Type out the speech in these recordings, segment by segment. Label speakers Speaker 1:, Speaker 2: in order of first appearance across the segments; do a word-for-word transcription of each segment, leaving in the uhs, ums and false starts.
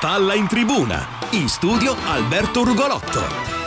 Speaker 1: Palla in tribuna, in studio Alberto Rugolotto.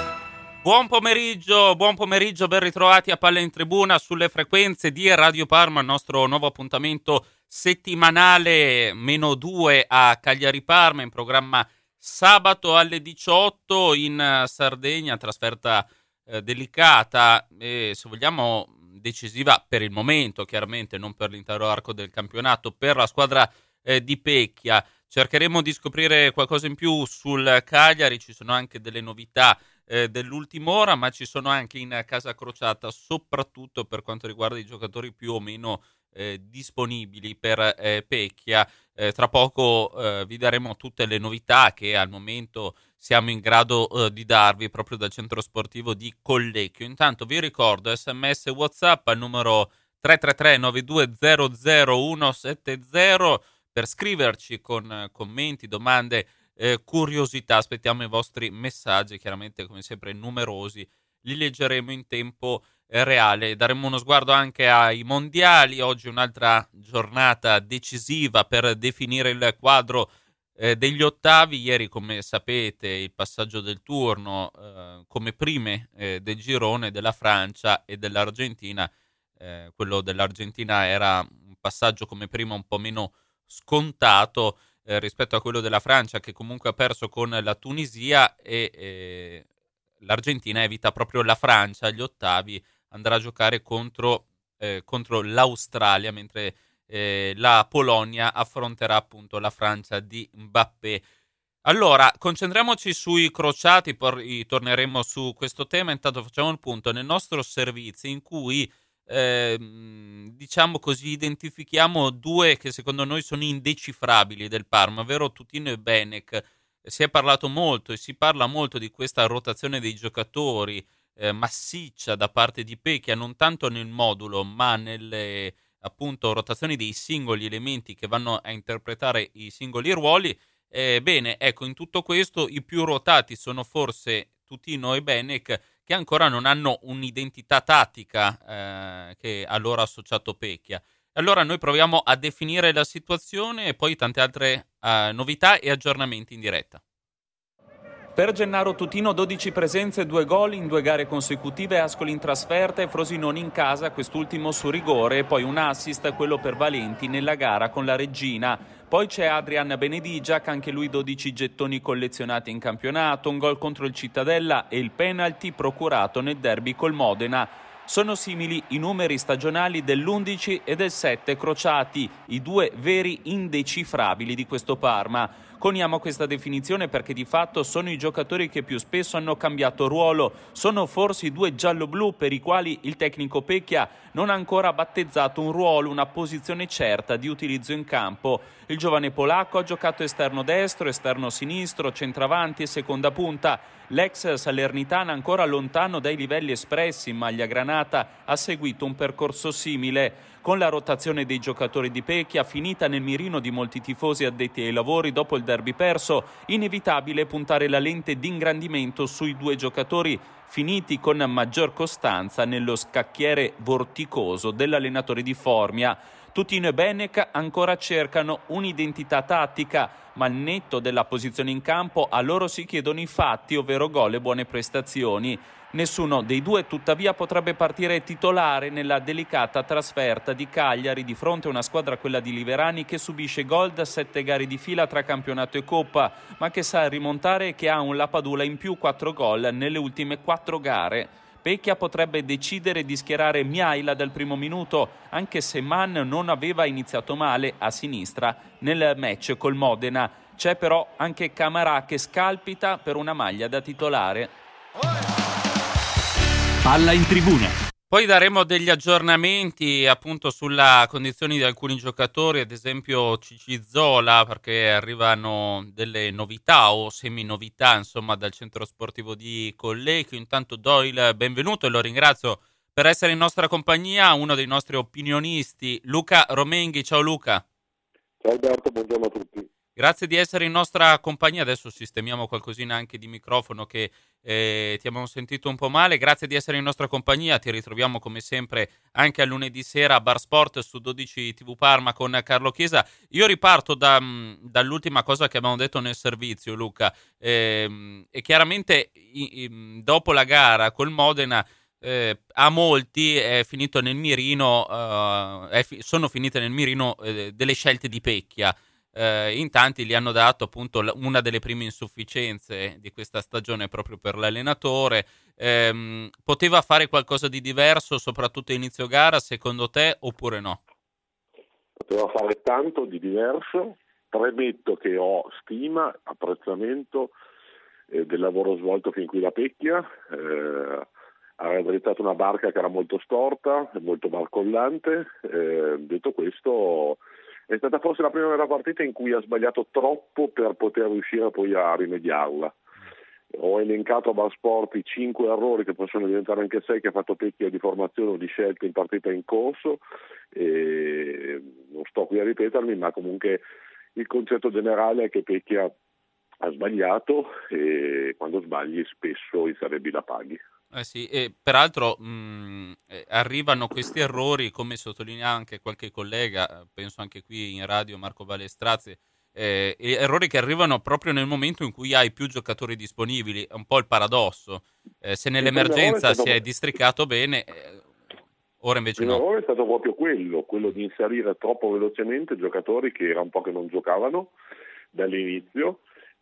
Speaker 2: Buon pomeriggio, buon pomeriggio, ben ritrovati a Palla in Tribuna sulle frequenze di Radio Parma, il nostro nuovo appuntamento settimanale meno due a Cagliari Parma, in programma sabato alle diciotto in Sardegna, trasferta eh, delicata e se vogliamo decisiva per il momento, chiaramente non per l'intero arco del campionato, per la squadra eh, di Pecchia. Cercheremo di scoprire qualcosa in più sul Cagliari, ci sono anche delle novità eh, dell'ultima ora, ma ci sono anche in casa crociata, soprattutto per quanto riguarda i giocatori più o meno eh, disponibili per eh, Pecchia. Eh, tra poco eh, vi daremo tutte le novità che al momento siamo in grado eh, di darvi proprio dal centro sportivo di Collecchio. Intanto vi ricordo sms WhatsApp al numero tre tre tre nove due zero zero uno sette zero per scriverci con commenti, domande, eh, curiosità. Aspettiamo i vostri messaggi, chiaramente come sempre numerosi, li leggeremo in tempo eh, reale. Daremo uno sguardo anche ai mondiali, oggi un'altra giornata decisiva per definire il quadro eh, degli ottavi. Ieri, come sapete, il passaggio del turno eh, come prime eh, del girone della Francia e dell'Argentina. Eh, quello dell'Argentina era un passaggio come prima un po' meno scontato eh, rispetto a quello della Francia, che comunque ha perso con la Tunisia, e eh, l'Argentina evita proprio la Francia agli ottavi, andrà a giocare contro, eh, contro l'Australia, mentre eh, la Polonia affronterà appunto la Francia di Mbappé. Allora, concentriamoci sui crociati, poi torneremo su questo tema. Intanto facciamo il punto nel nostro servizio in cui Eh, diciamo così identifichiamo due che secondo noi sono indecifrabili del Parma, ovvero Tutino e Benek. Si è parlato molto e si parla molto di questa rotazione dei giocatori eh, massiccia da parte di Pecchia, non tanto nel modulo ma nelle appunto rotazioni dei singoli elementi che vanno a interpretare i singoli ruoli. Eh, bene, ecco, in tutto questo i più ruotati sono forse Tutino e Benek, che ancora non hanno un'identità tattica eh, che ha loro associato Pecchia. Allora noi proviamo a definire la situazione e poi tante altre eh, novità e aggiornamenti in diretta. Per Gennaro Tutino dodici presenze, due gol in due gare consecutive, Ascoli in trasferta e Frosinone in casa, quest'ultimo su rigore, e poi un assist, quello per Valenti nella gara con la Reggina. Poi c'è Adrian Benedigiac, anche lui dodici gettoni collezionati in campionato, un gol contro il Cittadella e il penalty procurato nel derby col Modena. Sono simili i numeri stagionali dell'undici e del sette crociati, i due veri indecifrabili di questo Parma. Coniamo questa definizione perché di fatto sono i giocatori che più spesso hanno cambiato ruolo, sono forse i due giallo-blu per i quali il tecnico Pecchia non ha ancora battezzato un ruolo, una posizione certa di utilizzo in campo. Il giovane polacco ha giocato esterno destro, esterno sinistro, centravanti e seconda punta. L'ex salernitana, ancora lontano dai livelli espressi in maglia granata, ha seguito un percorso simile. Con la rotazione dei giocatori di Pecchia, finita nel mirino di molti tifosi addetti ai lavori dopo il derby perso, inevitabile puntare la lente d'ingrandimento sui due giocatori finiti con maggior costanza nello scacchiere vorticoso dell'allenatore di Formia. Tutino e Benek ancora cercano un'identità tattica, ma al netto della posizione in campo a loro si chiedono i fatti, ovvero gol e buone prestazioni. Nessuno dei due tuttavia potrebbe partire titolare nella delicata trasferta di Cagliari di fronte a una squadra, quella di Liverani, che subisce gol da sette gare di fila tra campionato e coppa, ma che sa rimontare e che ha un Lapadula in più, quattro gol nelle ultime quattro gare. Pecchia potrebbe decidere di schierare Miaila dal primo minuto, anche se Mann non aveva iniziato male a sinistra nel match col Modena. C'è però anche Camarà che scalpita per una maglia da titolare.
Speaker 1: Palla in tribuna.
Speaker 2: Poi daremo degli aggiornamenti appunto sulla condizione di alcuni giocatori, ad esempio Cici Zola, perché arrivano delle novità o semi-novità insomma dal centro sportivo di Collecchio. Intanto do il benvenuto e lo ringrazio per essere in nostra compagnia a uno dei nostri opinionisti, Luca Romenghi. Ciao Luca.
Speaker 3: Ciao Alberto, buongiorno a tutti.
Speaker 2: Grazie di essere in nostra compagnia. Adesso sistemiamo qualcosina anche di microfono che eh, ti abbiamo sentito un po' male. Grazie di essere in nostra compagnia. Ti ritroviamo come sempre anche a lunedì sera a Bar Sport su dodici tivù Parma con Carlo Chiesa. Io riparto da, dall'ultima cosa che abbiamo detto nel servizio, Luca. Eh, e chiaramente i, i, dopo la gara col Modena, Eh, a molti è finito nel mirino, uh, è fi- sono finite nel mirino eh, delle scelte di Pecchia. Eh, in tanti gli hanno dato appunto l- una delle prime insufficienze di questa stagione proprio per l'allenatore. Ehm, poteva fare qualcosa di diverso, soprattutto a inizio gara, secondo te, oppure no?
Speaker 3: Poteva fare tanto di diverso. Premetto che ho stima, apprezzamento eh, del lavoro svolto fin qui da Pecchia. Eh, ha realizzato una barca che era molto storta, molto barcollante. Eh, detto questo, è stata forse la prima vera partita in cui ha sbagliato troppo per poter riuscire poi a rimediarla. Ho elencato a Bar Sport i cinque errori che possono diventare anche sei che ha fatto Pecchia di formazione o di scelta in partita in corso, e non sto qui a ripetermi, ma comunque il concetto generale è che Pecchia ha sbagliato e quando sbagli spesso i sarebbi la paghi.
Speaker 2: Eh sì, e peraltro mh, eh, arrivano questi errori, come sottolinea anche qualche collega, eh, penso anche qui in radio Marco Balestrazzi, eh, errori che arrivano proprio nel momento in cui hai più giocatori disponibili, è un po' il paradosso. Eh, se nell'emergenza
Speaker 3: Stato...
Speaker 2: si è districato bene, eh, ora invece
Speaker 3: il
Speaker 2: no.
Speaker 3: errore è stato proprio quello, quello di inserire troppo velocemente giocatori che era un po' che non giocavano dall'inizio,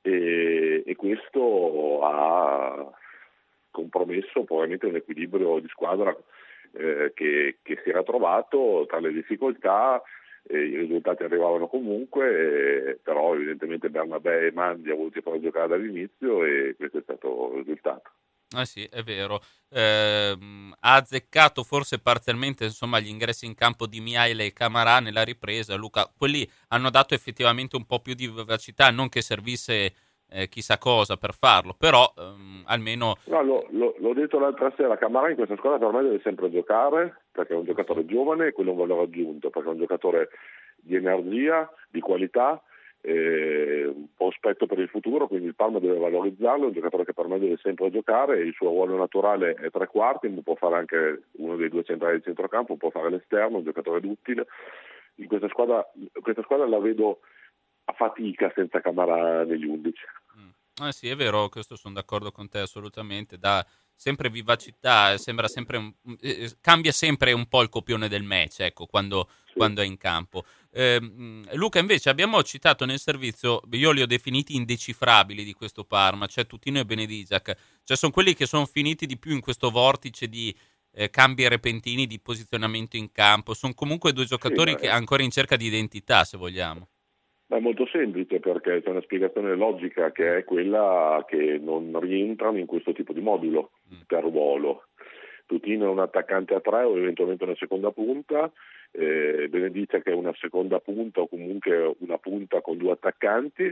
Speaker 3: e, e questo ha compromesso probabilmente un equilibrio di squadra eh, che, che si era trovato tra le difficoltà. Eh, i risultati arrivavano comunque, eh, però evidentemente Bernabé e Mandi ha voluto far giocare dall'inizio e questo è stato il risultato.
Speaker 2: Eh sì, è vero. Eh, ha azzeccato forse parzialmente insomma gli ingressi in campo di Miaile e Camarà nella ripresa. Luca, quelli hanno dato effettivamente un po' più di vivacità, non che servisse eh, chissà cosa per farlo, però ehm, almeno...
Speaker 3: No, lo, lo, l'ho detto l'altra sera, Camarà in questa squadra per me deve sempre giocare, perché è un giocatore giovane e quello è un valore aggiunto, perché è un giocatore di energia, di qualità, eh, un prospetto per il futuro, quindi il Parma deve valorizzarlo, è un giocatore che per me deve sempre giocare, il suo ruolo naturale è tre quarti, ma può fare anche uno dei due centrali di centrocampo, può fare l'esterno, un giocatore duttile. In questa squadra, questa squadra la vedo a fatica senza Camarà negli undici.
Speaker 2: Mm. Eh sì, è vero, questo sono d'accordo con te assolutamente, dà sempre vivacità, sembra sempre un, eh, cambia sempre un po' il copione del match, ecco, quando,
Speaker 3: Sì.
Speaker 2: quando è in campo. Eh, Luca, invece abbiamo citato nel servizio, io li ho definiti indecifrabili di questo Parma, cioè Tutino e Benedigiac, cioè sono quelli che sono finiti di più in questo vortice di eh, cambi repentini di posizionamento in campo, sono comunque due giocatori
Speaker 3: Sì,
Speaker 2: che
Speaker 3: è...
Speaker 2: ancora in cerca di identità, se vogliamo.
Speaker 3: È molto semplice, perché c'è una spiegazione logica, che è quella che non rientrano in questo tipo di modulo per ruolo. Tutino è un attaccante a tre o eventualmente una seconda punta, eh, Benedice che è una seconda punta o comunque una punta con due attaccanti,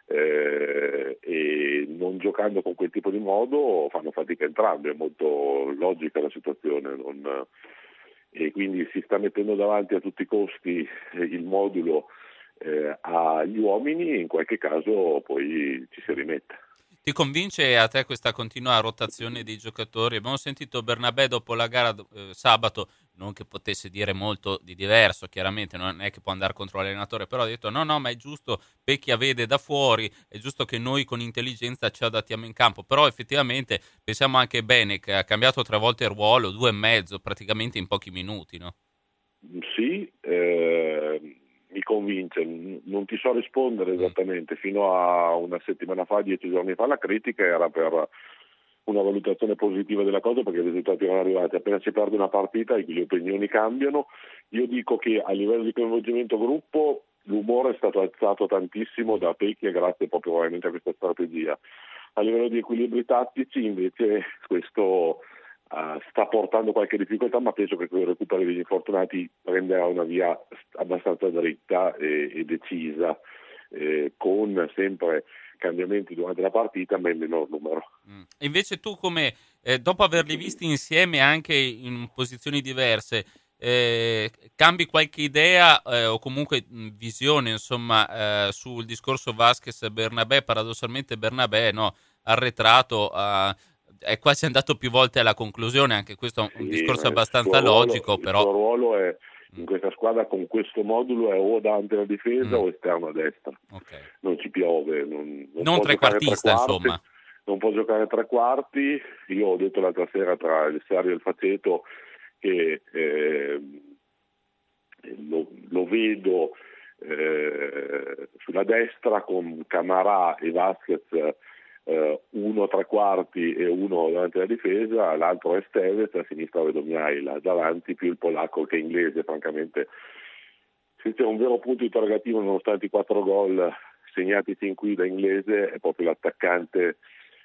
Speaker 3: eh, e non giocando con quel tipo di modo fanno fatica entrambi, è molto logica la situazione. Non... E quindi si sta mettendo davanti a tutti i costi il modulo Eh, agli uomini, e in qualche caso poi ci si rimette.
Speaker 2: Ti convince a te questa continua rotazione dei giocatori? Abbiamo sentito Bernabé dopo la gara eh, sabato, non che potesse dire molto di diverso, chiaramente non è che può andare contro l'allenatore, però ha detto no no ma è giusto, Pecchia vede da fuori, è giusto che noi con intelligenza ci adattiamo in campo, però effettivamente pensiamo anche bene che ha cambiato tre volte il ruolo, due e mezzo praticamente in pochi minuti, no?
Speaker 3: Sì, eh, mi convince, non ti so rispondere esattamente. Fino a una settimana fa, dieci giorni fa, la critica era per una valutazione positiva della cosa, perché i risultati erano arrivati. Appena si perde una partita le opinioni cambiano. Io dico che a livello di coinvolgimento gruppo l'umore è stato alzato tantissimo da Pecchia, grazie proprio probabilmente a questa strategia. A livello di equilibri tattici invece questo Uh, sta portando qualche difficoltà, ma penso che con il recupero degli infortunati prenderà una via abbastanza dritta e, e decisa, eh, con sempre cambiamenti durante la partita, ma in minor numero.
Speaker 2: Mm. Invece tu come, eh, dopo averli visti insieme anche in posizioni diverse, eh, cambi qualche idea eh, o comunque mh, visione, insomma, eh, sul discorso Vasquez-Bernabé. Paradossalmente Bernabé, no, arretrato, eh, è quasi andato più volte alla conclusione, anche questo è un, un
Speaker 3: Sì,
Speaker 2: discorso
Speaker 3: ma il
Speaker 2: abbastanza
Speaker 3: suo ruolo,
Speaker 2: logico,
Speaker 3: il
Speaker 2: però
Speaker 3: suo ruolo è
Speaker 2: mh,
Speaker 3: in questa squadra con questo modulo è o davanti alla difesa
Speaker 2: mh,
Speaker 3: o esterno a destra.
Speaker 2: ok.
Speaker 3: Non ci piove, non, non
Speaker 2: Non
Speaker 3: può giocare tre
Speaker 2: trequartista,
Speaker 3: quarti,
Speaker 2: insomma.
Speaker 3: non può giocare tre quarti. Io ho detto l'altra sera tra il Serio e il Faceto che eh, lo, lo vedo eh, sulla destra con Camarà e Vasquez, eh, uno tre quarti e uno davanti alla difesa, l'altro è Stevez, a sinistra vedo Mihaila, davanti più il polacco che inglese. Francamente, se c'è un vero punto interrogativo nonostante i quattro gol segnati fin qui da inglese è proprio l'attaccante,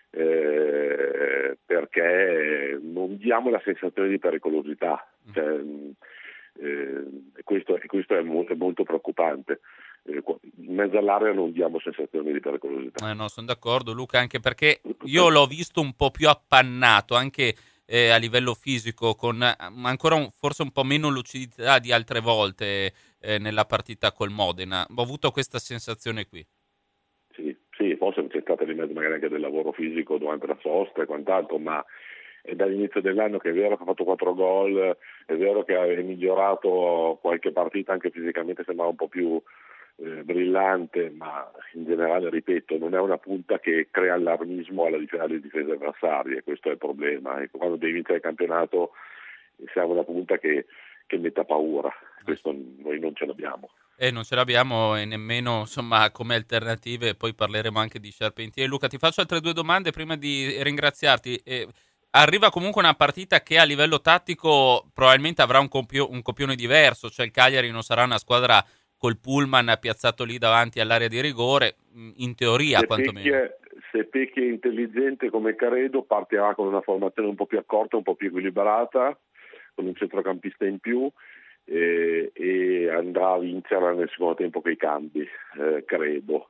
Speaker 3: eh, perché non diamo la sensazione di pericolosità, cioè, eh, e questo, e questo è, molto, è molto preoccupante. Eh, in mezzo all'area non diamo sensazioni di pericolosità.
Speaker 2: Eh no, sono d'accordo Luca, anche perché io l'ho visto un po' più appannato, anche eh, a livello fisico, con eh, ancora un, forse un po' meno lucidità di altre volte eh, nella partita col Modena. Ho avuto questa sensazione qui.
Speaker 3: Sì, sì, forse c'è stato di mezzo magari anche del lavoro fisico durante la sosta e quant'altro, ma è dall'inizio dell'anno che è vero che ha fatto quattro gol, è vero che ha migliorato qualche partita, anche fisicamente sembrava un po' più eh, brillante, ma in generale, ripeto, non è una punta che crea allarmismo alla difesa, alle difese avversarie, questo è il problema. Ecco, quando devi vincere il campionato siamo una punta che, che metta paura, questo noi non ce l'abbiamo.
Speaker 2: E non ce l'abbiamo e nemmeno insomma come alternative, poi parleremo anche di Charpentier. Luca, ti faccio altre due domande prima di ringraziarti. Eh, arriva comunque una partita che a livello tattico probabilmente avrà un, compio- un copione diverso, cioè il Cagliari non sarà una squadra col pullman piazzato lì davanti all'area di rigore, in teoria
Speaker 3: se
Speaker 2: quantomeno.
Speaker 3: Pecchia, se Pecchia è intelligente come Caredo, partirà con una formazione un po' più accorta, un po' più equilibrata, con un centrocampista in più, eh, e andrà a vincere nel secondo tempo coi cambi, eh, credo.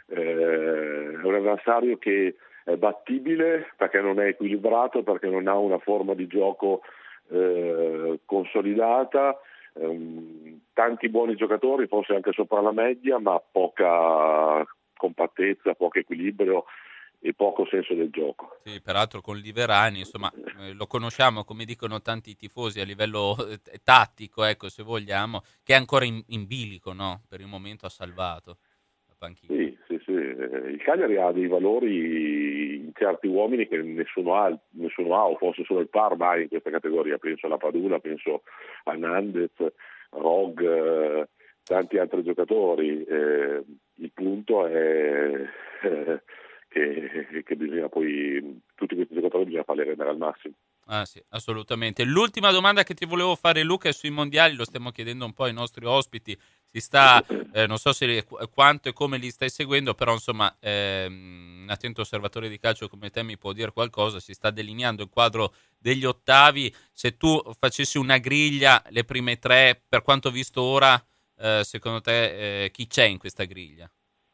Speaker 3: Eh, è un avversario che è battibile perché non è equilibrato, perché non ha una forma di gioco eh, consolidata, ehm, tanti buoni giocatori, forse anche sopra la media, ma poca compattezza, poco equilibrio e poco senso del gioco.
Speaker 2: Sì, peraltro con Liverani, insomma, eh, lo conosciamo, come dicono tanti tifosi, a livello eh, tattico, ecco, se vogliamo, che è ancora in, in bilico, no? Per il momento ha salvato la panchina.
Speaker 3: Sì, sì, sì. Il Cagliari ha dei valori in certi uomini che nessuno ha, nessuno ha, o forse solo il Parma ha in questa categoria. Penso alla Padula, penso a Nandez, Rog, eh, tanti altri giocatori. Eh, il punto è eh, che, che bisogna poi, tutti questi giocatori bisogna farli rendere al massimo.
Speaker 2: Ah sì, assolutamente. L'ultima domanda che ti volevo fare, Luca, è sui mondiali, lo stiamo chiedendo un po' ai nostri ospiti. Si sta, eh, non so se quanto e come li stai seguendo, però insomma, ehm, un attento osservatore di calcio come te mi può dire qualcosa. Si sta delineando il quadro degli ottavi. Se tu facessi una griglia, le prime tre, per quanto visto ora, eh, secondo te eh, chi c'è in questa griglia?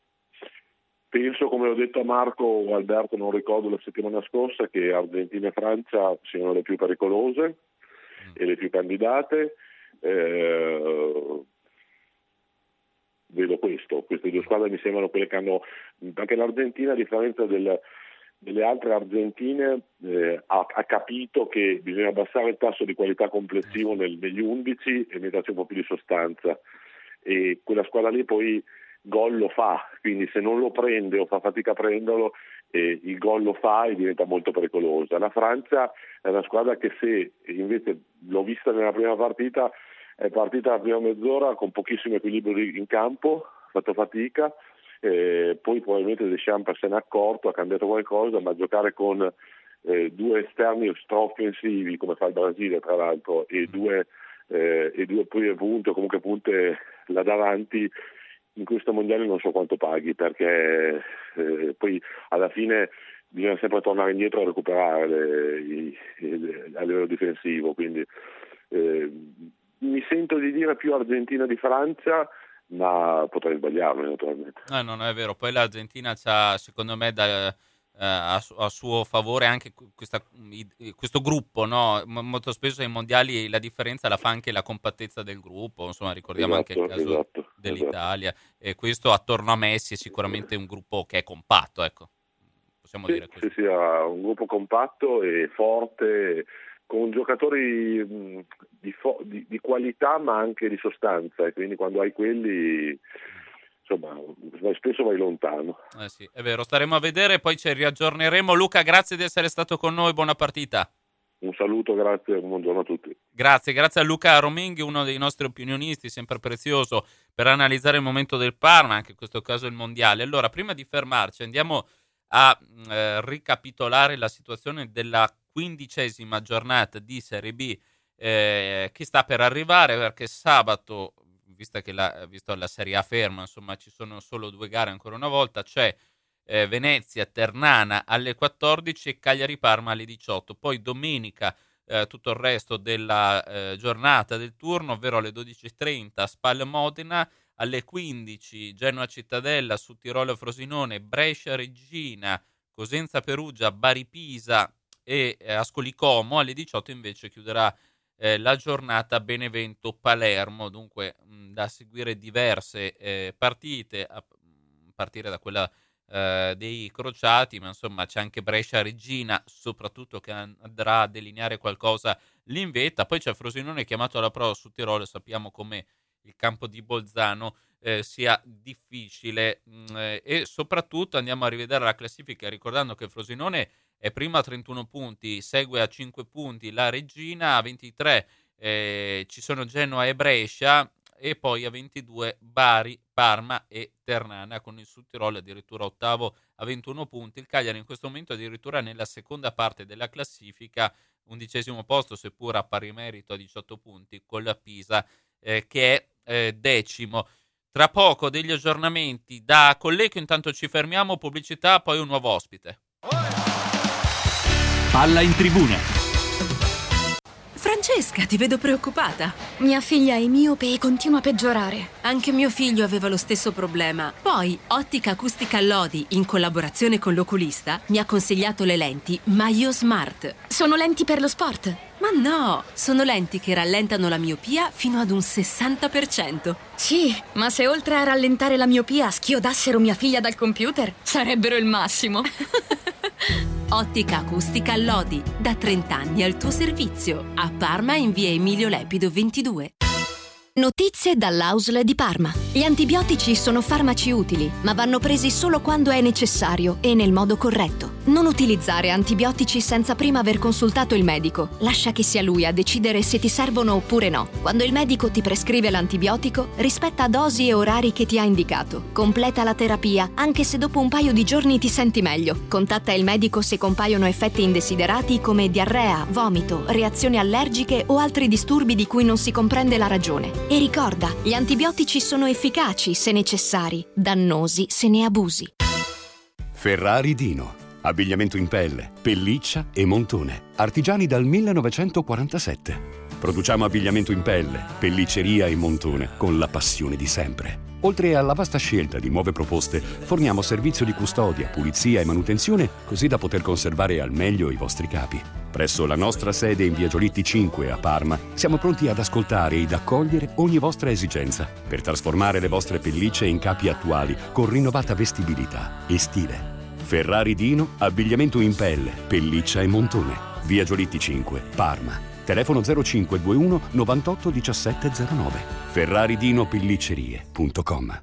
Speaker 3: Penso, come ho detto a Marco o Alberto, non ricordo la settimana scorsa, che Argentina e Francia siano le più pericolose mm. e le più candidate. Eh, vedo questo, queste due squadre mi sembrano quelle che hanno, anche l'Argentina, a differenza del, delle altre argentine, eh, ha, ha capito che bisogna abbassare il tasso di qualità complessivo nel, negli undici e metterci un po' più di sostanza, e quella squadra lì poi gol lo fa, quindi se non lo prende o fa fatica a prenderlo, eh, il gol lo fa e diventa molto pericolosa. La Francia è una squadra che, se invece l'ho vista nella prima partita, è partita la prima mezz'ora con pochissimo equilibrio in campo, ha fatto fatica, eh, poi probabilmente Deschamps se n'è accorto, ha cambiato qualcosa, ma giocare con eh, due esterni straoffensivi come fa il Brasile tra l'altro e due, eh, e due punte o comunque punte là davanti, in questo mondiale non so quanto paghi, perché eh, poi alla fine bisogna sempre tornare indietro a recuperare le, i, i, a livello difensivo, quindi eh, mi sento di dire più Argentina di Francia, ma potrei sbagliarmi naturalmente.
Speaker 2: No, no, no, è vero. Poi l'Argentina c'ha, secondo me, da, eh, a, su- a suo favore anche questa, i- questo gruppo, no? M- molto spesso ai mondiali la differenza la fa anche la compattezza del gruppo, insomma ricordiamo
Speaker 3: Esatto,
Speaker 2: anche il caso
Speaker 3: esatto,
Speaker 2: dell'Italia,
Speaker 3: esatto.
Speaker 2: e questo attorno a Messi è sicuramente un gruppo che è compatto, ecco, possiamo
Speaker 3: Sì,
Speaker 2: dire così.
Speaker 3: sì, sì, ha un gruppo compatto e forte, con giocatori mh, di, fo- di, di qualità ma anche di sostanza, e quindi quando hai quelli, insomma, vai- spesso vai lontano.
Speaker 2: Eh sì, è vero, staremo a vedere, poi ci riaggiorneremo. Luca, grazie di essere stato con noi, buona partita.
Speaker 3: Un saluto, grazie, un buongiorno a tutti.
Speaker 2: Grazie, grazie a Luca Rominghi, uno dei nostri opinionisti, sempre prezioso per analizzare il momento del Parma, anche in questo caso il mondiale. Allora, prima di fermarci, andiamo a eh, ricapitolare la situazione della quindicesima giornata di Serie B eh, che sta per arrivare, perché sabato, visto che la, visto la Serie A ferma, insomma ci sono solo due gare ancora una volta, c'è eh, Venezia-Ternana alle quattordici e Cagliari-Parma alle diciotto, poi domenica eh, tutto il resto della eh, giornata del turno, ovvero alle dodici e trenta Spal-Modena, alle quindici Genoa-Cittadella, su Tirolo-Frosinone, Brescia-Reggina, Cosenza-Perugia, Bari-Pisa e eh, Ascoli-Como, alle diciotto invece chiuderà eh, la giornata Benevento-Palermo, dunque mh, da seguire diverse eh, partite, a mh, partire da quella eh, dei crociati, ma insomma c'è anche Brescia-Reggina, soprattutto, che andrà a delineare qualcosa lì in vetta, poi c'è Frosinone chiamato alla prova su Tirolo, sappiamo come il campo di Bolzano eh, sia difficile, mh, eh, e soprattutto andiamo a rivedere la classifica ricordando che Frosinone è prima a trentuno punti, segue a cinque punti la Reggina, a ventitré eh, ci sono Genoa e Brescia, e poi a ventidue Bari, Parma e Ternana, con il Sud Tirolo addirittura ottavo a ventuno punti. Il Cagliari in questo momento addirittura nella seconda parte della classifica, undicesimo posto seppur a pari merito a diciotto punti con la Pisa eh, che è eh, decimo. Tra poco degli aggiornamenti da Collecchio, intanto ci fermiamo, pubblicità, poi un nuovo ospite.
Speaker 1: Palla in tribuna.
Speaker 4: Francesca, ti vedo preoccupata.
Speaker 5: Mia figlia è miope e continua a peggiorare.
Speaker 4: Anche mio figlio aveva lo stesso problema. Poi, Ottica Acustica Lodi, in collaborazione con l'oculista, mi ha consigliato le lenti Maio Smart.
Speaker 5: Sono lenti per lo sport?
Speaker 4: Ma no, sono lenti che rallentano la miopia fino ad un sessanta per cento.
Speaker 5: Sì, ma se oltre a rallentare la miopia schiodassero mia figlia dal computer, sarebbero il massimo.
Speaker 4: Ottica Acustica Lodi, da trenta anni al tuo servizio. A Parma in via Emilio Lepido ventidue.
Speaker 6: Notizie dall'A U S L di Parma. Gli antibiotici sono farmaci utili, ma vanno presi solo quando è necessario e nel modo corretto. Non utilizzare antibiotici senza prima aver consultato il medico. Lascia che sia lui a decidere se ti servono oppure no. Quando il medico ti prescrive l'antibiotico, rispetta dosi e orari che ti ha indicato. Completa la terapia, anche se dopo un paio di giorni ti senti meglio. Contatta il medico se compaiono effetti indesiderati come diarrea, vomito, reazioni allergiche o altri disturbi di cui non si comprende la ragione. E ricorda, gli antibiotici sono efficaci se necessari, dannosi se ne abusi.
Speaker 7: Ferrari Dino. Abbigliamento in pelle, pelliccia e montone. Artigiani dal millenovecentoquarantasette. Produciamo abbigliamento in pelle, pellicceria e montone con la passione di sempre. Oltre alla vasta scelta di nuove proposte, forniamo servizio di custodia, pulizia e manutenzione, così da poter conservare al meglio i vostri capi. Presso la nostra sede in via Giolitti cinque a Parma, siamo pronti ad ascoltare ed accogliere ogni vostra esigenza per trasformare le vostre pellicce in capi attuali con rinnovata vestibilità e stile. Ferrari Dino, abbigliamento in pelle, pelliccia e montone. Via Giolitti cinque, Parma. Telefono zero cinque due uno novantotto diciassette zero nove. ferraridino pelliccerie punto com.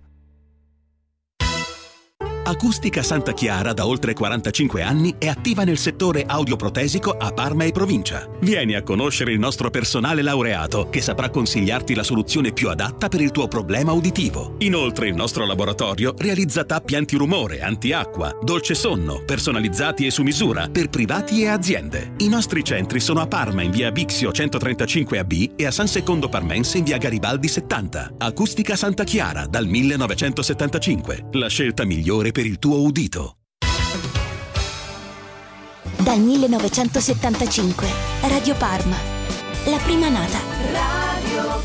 Speaker 1: Acustica Santa Chiara da oltre quarantacinque anni è attiva nel settore audioprotesico a Parma e provincia. Vieni a conoscere il nostro personale laureato che saprà consigliarti la soluzione più adatta per il tuo problema uditivo. Inoltre il nostro laboratorio realizza tappi antirumore, antiacqua, dolce sonno, personalizzati e su misura per privati e aziende. I nostri centri sono a Parma in via Bixio centotrentacinque A B e a San Secondo Parmense in via Garibaldi settanta. Acustica Santa Chiara dal millenovecentosettantacinque. La scelta migliore per il tuo udito.
Speaker 6: Dal millenovecentosettantacinque, Radio Parma, la prima nata.
Speaker 8: Radio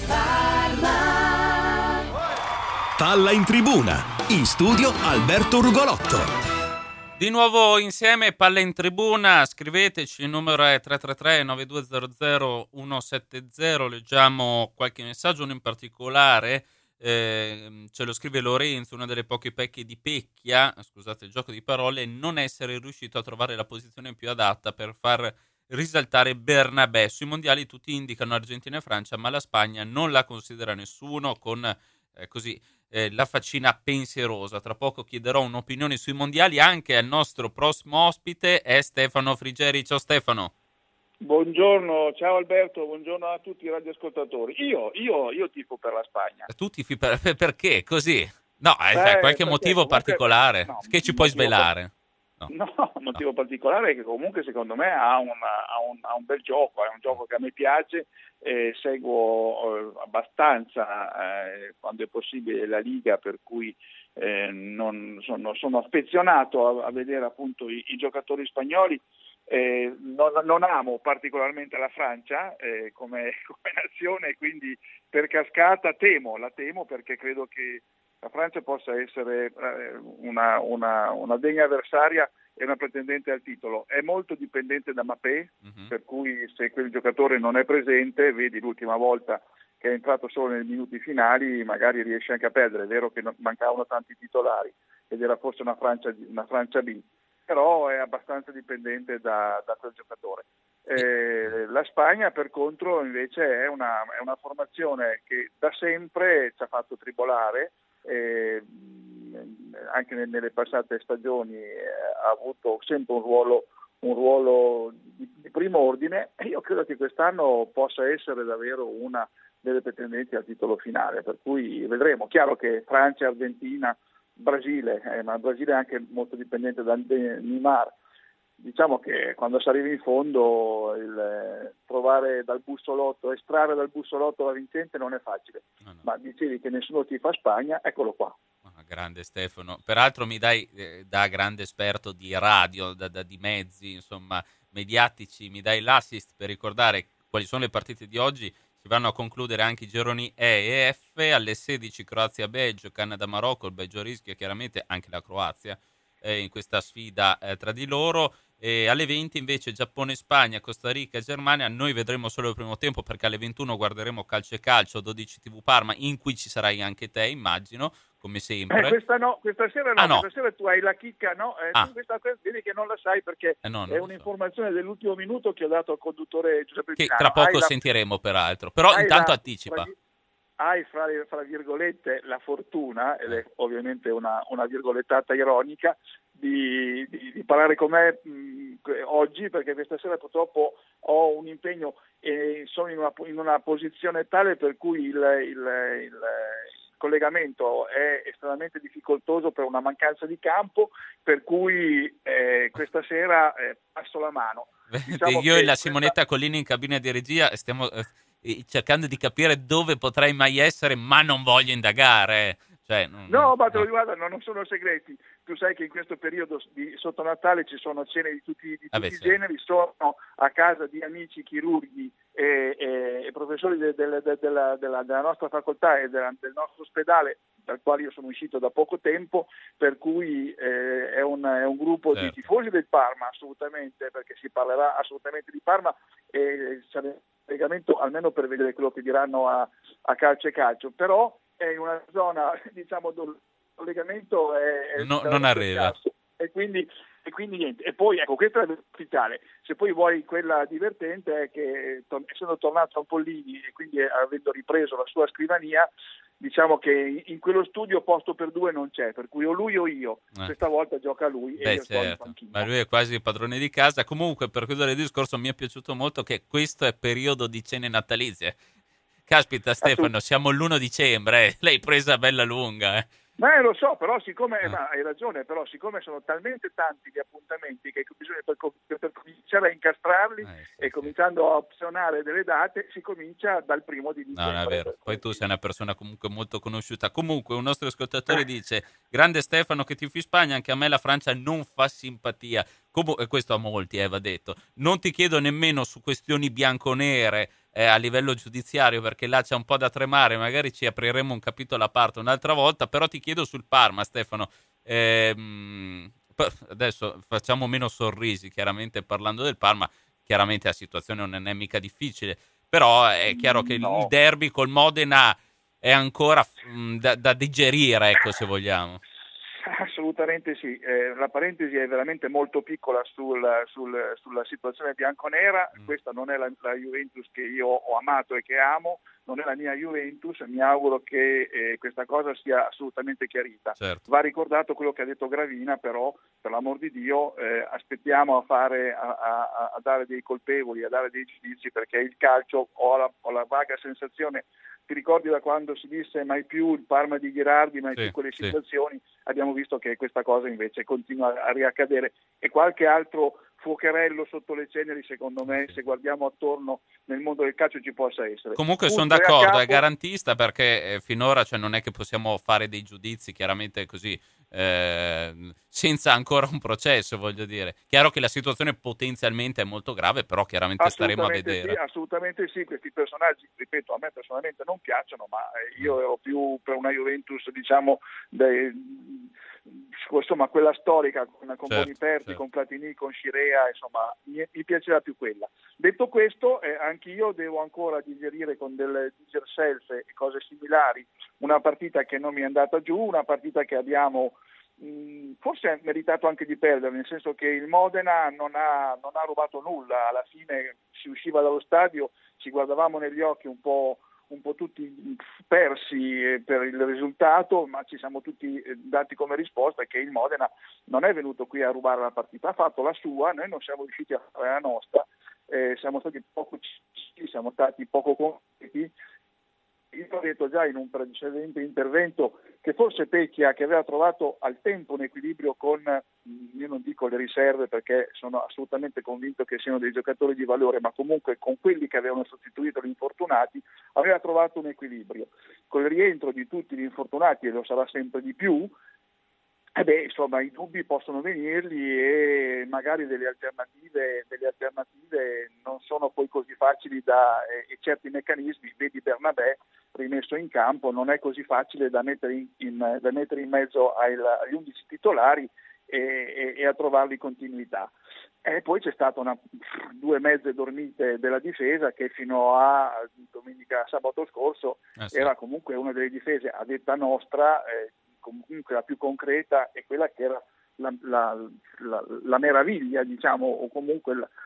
Speaker 8: Parma.
Speaker 1: Palla in tribuna. In studio Alberto Rugolotto.
Speaker 2: Di nuovo insieme, Palla in Tribuna, scriveteci, il numero è tre tre tre nove due zero zero uno sette zero, leggiamo qualche messaggio, uno in particolare, eh, ce lo scrive Lorenzo, una delle poche pecche di Pecchia, scusate il gioco di parole, non essere riuscito a trovare la posizione più adatta per far risaltare Bernabé. Sui mondiali tutti indicano Argentina e Francia, ma la Spagna non la considera nessuno con eh, così... Eh, la faccina pensierosa. Tra poco chiederò un'opinione sui mondiali anche al nostro prossimo ospite, è Stefano Frigeri. Ciao Stefano.
Speaker 8: Buongiorno, ciao Alberto, buongiorno a tutti i radioascoltatori. Io, io, io tifo per la Spagna.
Speaker 2: Tu tifi per, perché? Così? No, eh,
Speaker 8: Beh,
Speaker 2: qualche motivo
Speaker 8: comunque,
Speaker 2: particolare
Speaker 8: no,
Speaker 2: che ci puoi svelare?
Speaker 8: No, no un motivo no. particolare è che comunque secondo me ha, una, ha, un, ha un bel gioco, è un gioco che a me piace, eh, seguo eh, abbastanza eh, quando è possibile la Liga, per cui eh, non, sono, sono affezionato a, a vedere appunto i, i giocatori spagnoli. Eh, non, non amo particolarmente la Francia eh, come, come nazione, quindi per cascata temo, la temo perché credo che la Francia possa essere una, una, una degna avversaria e una pretendente al titolo. È molto dipendente da Mbappé, uh-huh. per cui se quel giocatore non è presente, vedi l'ultima volta che è entrato solo nei minuti finali, magari riesce anche a perdere. È vero che mancavano tanti titolari ed era forse una Francia, una Francia B, però è abbastanza dipendente da, da quel giocatore. Eh, la Spagna per contro invece è una, è una formazione che da sempre ci ha fatto tribolare. Eh, anche nelle passate stagioni eh, ha avuto sempre un ruolo, un ruolo di, di primo ordine, e io credo che quest'anno possa essere davvero una delle pretendenti al titolo finale, per cui vedremo. Chiaro che Francia, Argentina, Brasile, eh, ma il Brasile è anche molto dipendente da Neymar. Diciamo che quando si arriva in fondo il eh, provare dal bussolotto, estrarre dal bussolotto la vincente non è facile, no, no. Ma dicevi che nessuno tifa Spagna, eccolo qua.
Speaker 2: Ah, grande Stefano, peraltro mi dai eh, da grande esperto di radio, da, da, di mezzi insomma mediatici, mi dai l'assist per ricordare quali sono le partite di oggi. Si vanno a concludere anche i gironi E e F, alle sedici Croazia-Belgio, Canada-Marocco, il Belgio rischia chiaramente anche la Croazia eh, in questa sfida eh, tra di loro. E alle venti invece Giappone-Spagna, Costa Rica-Germania. Noi vedremo solo il primo tempo perché alle ventuno guarderemo Calcio e Calcio, dodici tivù Parma, in cui ci sarai anche te, immagino, come sempre.
Speaker 8: Eh, questa no, questa sera no,
Speaker 2: ah, no.
Speaker 8: questa sera tu hai la chicca, no? Eh,
Speaker 2: ah.
Speaker 8: Questa vedi che non la sai perché
Speaker 2: eh no,
Speaker 8: è un'informazione so. dell'ultimo minuto che ho dato al conduttore Giuseppe
Speaker 2: Che
Speaker 8: Pinano.
Speaker 2: tra poco
Speaker 8: hai
Speaker 2: sentiremo la... peraltro, però intanto
Speaker 8: la...
Speaker 2: anticipa.
Speaker 8: Hai fra, fra virgolette la fortuna, ed è ovviamente una, una virgolettata ironica, di, di, di parlare con me mh, oggi, perché questa sera purtroppo ho un impegno e sono in una, in una posizione tale per cui il, il, il, il collegamento è estremamente difficoltoso per una mancanza di campo, per cui eh, questa sera eh, passo la mano.
Speaker 2: Diciamo Io e la Simonetta questa... Collini in cabina di regia stiamo eh, cercando di capire dove potrei mai essere, ma non voglio indagare. Cioè, non,
Speaker 8: no, ma te lo
Speaker 2: no.
Speaker 8: guarda, non sono segreti. Tu sai che in questo periodo di sotto Natale ci sono cene di tutti, di tutti
Speaker 2: Vabbè,
Speaker 8: i
Speaker 2: sì.
Speaker 8: generi, sono a casa di amici chirurghi e, e, e professori de, de, de, della, della, della nostra facoltà e della, del nostro ospedale, dal quale io sono uscito da poco tempo, per cui eh, è, un, è un gruppo certo. di tifosi del Parma, assolutamente, perché si parlerà assolutamente di Parma e sarà un collegamento almeno per vedere quello che diranno a, a Calcio e Calcio, però è in una zona, diciamo, dove il collegamento è, è
Speaker 2: no, non arriva
Speaker 8: e quindi, e quindi niente. E poi ecco, questa è la ufficiale. Se poi vuoi quella divertente è che essendo tornato a Pollini e quindi avendo ripreso la sua scrivania, diciamo che in quello studio posto per due non c'è, per cui o lui o io. Eh. Questa volta gioca lui
Speaker 2: Beh,
Speaker 8: e io sto in
Speaker 2: certo.
Speaker 8: panchina.
Speaker 2: Ma lui è quasi il padrone di casa. Comunque, per chiudere il discorso, mi è piaciuto molto che questo è periodo di cene natalizie. Caspita Stefano, siamo l'primo dicembre, eh. l'hai presa bella lunga. Eh.
Speaker 8: Beh, lo so, però siccome,
Speaker 2: eh.
Speaker 8: ma hai ragione, però siccome sono talmente tanti gli appuntamenti che bisogna per, per cominciare a incastrarli eh, sì, e cominciando sì. a opzionare delle date, si comincia dal primo di dicembre.
Speaker 2: No, non è vero, poi tu sei una persona comunque molto conosciuta. Comunque un nostro ascoltatore eh. dice, grande Stefano che tifi Spagna, anche a me la Francia non fa simpatia. Comunque, questo a molti eh, va detto. Non ti chiedo nemmeno su questioni bianconere eh, a livello giudiziario, perché là c'è un po' da tremare, magari ci apriremo un capitolo a parte un'altra volta, però ti chiedo sul Parma, Stefano. Ehm, adesso facciamo meno sorrisi, chiaramente parlando del Parma, chiaramente la situazione non è mica difficile, però è chiaro che
Speaker 8: no.
Speaker 2: il derby col Modena è ancora mh, da, da digerire, ecco, se vogliamo.
Speaker 8: Assolutamente sì, eh, la parentesi è veramente molto piccola sul, sul, sulla situazione bianconera, mm. questa non è la, la Juventus che io ho amato e che amo, non è la mia Juventus, mi auguro che eh, questa cosa sia assolutamente chiarita.
Speaker 2: Certo.
Speaker 8: Va ricordato quello che ha detto Gravina, però per l'amor di Dio eh, aspettiamo a, fare, a, a, a dare dei colpevoli, a dare dei giudizi, perché il calcio, ho la, ho la vaga sensazione, ti ricordi da quando si disse mai più il Parma di Gherardi, mai
Speaker 2: sì,
Speaker 8: più quelle
Speaker 2: sì.
Speaker 8: situazioni, abbiamo visto che questa cosa invece continua a riaccadere e qualche altro fuocherello sotto le ceneri, secondo me,
Speaker 2: sì.
Speaker 8: se guardiamo attorno nel mondo del calcio ci possa essere.
Speaker 2: Comunque
Speaker 8: Punto,
Speaker 2: sono d'accordo,
Speaker 8: capo...
Speaker 2: è garantista perché eh, finora cioè, non è che possiamo fare dei giudizi chiaramente così eh, senza ancora un processo, voglio dire. Chiaro che la situazione potenzialmente è molto grave, però chiaramente staremo a vedere.
Speaker 8: Sì, assolutamente sì, questi personaggi, ripeto, a me personalmente non piacciono, ma io ero più per una Juventus, diciamo, dei, insomma, quella storica con, con
Speaker 2: certo,
Speaker 8: Boniperti,
Speaker 2: certo.
Speaker 8: con Platini, con Scirea, insomma, mi, mi piaceva più quella. Detto questo, eh, anch'io devo ancora digerire con del diger self e cose similari una partita che non mi è andata giù, una partita che abbiamo mh, forse ha meritato anche di perdere, nel senso che il Modena non ha, non ha rubato nulla, alla fine si usciva dallo stadio, ci guardavamo negli occhi un po' un po' tutti persi per il risultato, ma ci siamo tutti dati come risposta che il Modena non è venuto qui a rubare la partita, ha fatto la sua, noi non siamo riusciti a fare la nostra, eh, siamo stati poco cicli, siamo stati poco concreti. Io ho detto già in un precedente intervento che forse Pecchia, che aveva trovato al tempo un equilibrio con, io non dico le riserve perché sono assolutamente convinto che siano dei giocatori di valore, ma comunque con quelli che avevano sostituito gli infortunati, aveva trovato un equilibrio. Con il rientro di tutti gli infortunati, e lo sarà sempre di più, eh beh, insomma, i dubbi possono venirgli e magari delle alternative, delle alternative non sono poi così facili da, eh, e certi meccanismi, vedi Bernabé rimesso in campo, non è così facile da mettere in, in, da mettere in mezzo ai, agli undici titolari e, e, e a trovarli continuità. E poi c'è stata una, due mezze dormite della difesa che fino a domenica, sabato scorso
Speaker 2: eh sì.
Speaker 8: era comunque una delle difese a detta nostra, eh, comunque la più concreta è quella che era la, la, la, la meraviglia, diciamo, o comunque la,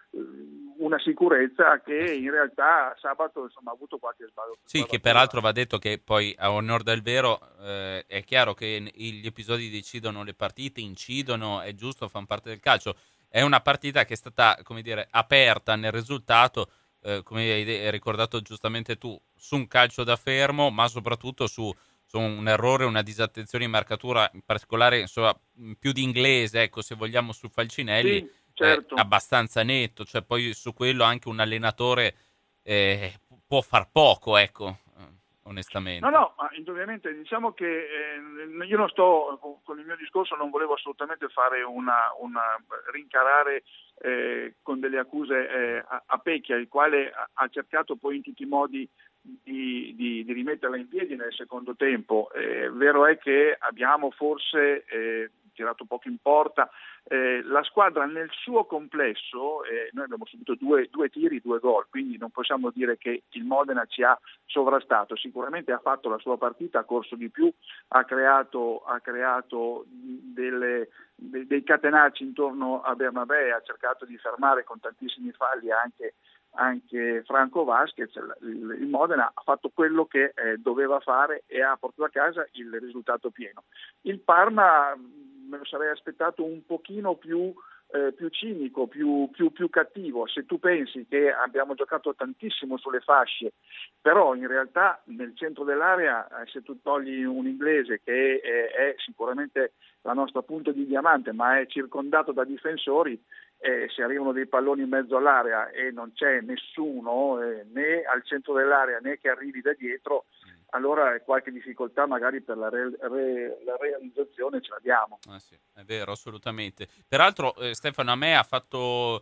Speaker 8: una sicurezza che in realtà sabato insomma ha avuto qualche sbaglio.
Speaker 2: Sì, che peraltro va detto che poi a onor del vero eh, è chiaro che gli episodi decidono le partite, incidono, è giusto, fanno parte del calcio. È una partita che è stata, come dire, aperta nel risultato, eh, come hai ricordato giustamente tu, su un calcio da fermo, ma soprattutto su un errore, una disattenzione in marcatura, in particolare insomma, più di Inglese, ecco, se vogliamo, su Falcinelli,
Speaker 8: sì, certo.
Speaker 2: È abbastanza netto, cioè poi su quello anche un allenatore eh, può far poco, ecco, onestamente.
Speaker 8: No, no, ma indubbiamente diciamo che eh, io non sto, con, con il mio discorso non volevo assolutamente fare una, una rincarare eh, con delle accuse eh, a, a Pecchia, il quale ha, ha cercato poi in tutti i modi Di, di, di rimetterla in piedi nel secondo tempo. Eh, vero è che abbiamo forse eh, tirato poco in porta, eh, la squadra nel suo complesso, eh, noi abbiamo subito due, due tiri, due gol, quindi non possiamo dire che il Modena ci ha sovrastato, sicuramente ha fatto la sua partita, ha corso di più, ha creato, ha creato delle, dei, dei catenacci intorno a Bernabé, ha cercato di fermare con tantissimi falli anche anche Franco Vasquez. Il Modena ha fatto quello che eh, doveva fare e ha portato a casa il risultato pieno. Il Parma me lo sarei aspettato un pochino più, eh, più cinico, più, più, più cattivo. Se tu pensi che abbiamo giocato tantissimo sulle fasce, però in realtà nel centro dell'area, eh, se tu togli un Inglese che è, è sicuramente la nostra punta di diamante, ma è circondato da difensori, Eh, se arrivano dei palloni in mezzo all'area e non c'è nessuno eh, né al centro dell'area né che arrivi da dietro, allora qualche difficoltà magari per la, re- re- la realizzazione ce l'abbiamo.
Speaker 2: Ah, sì, è vero, assolutamente. Peraltro eh, Stefano, a me ha fatto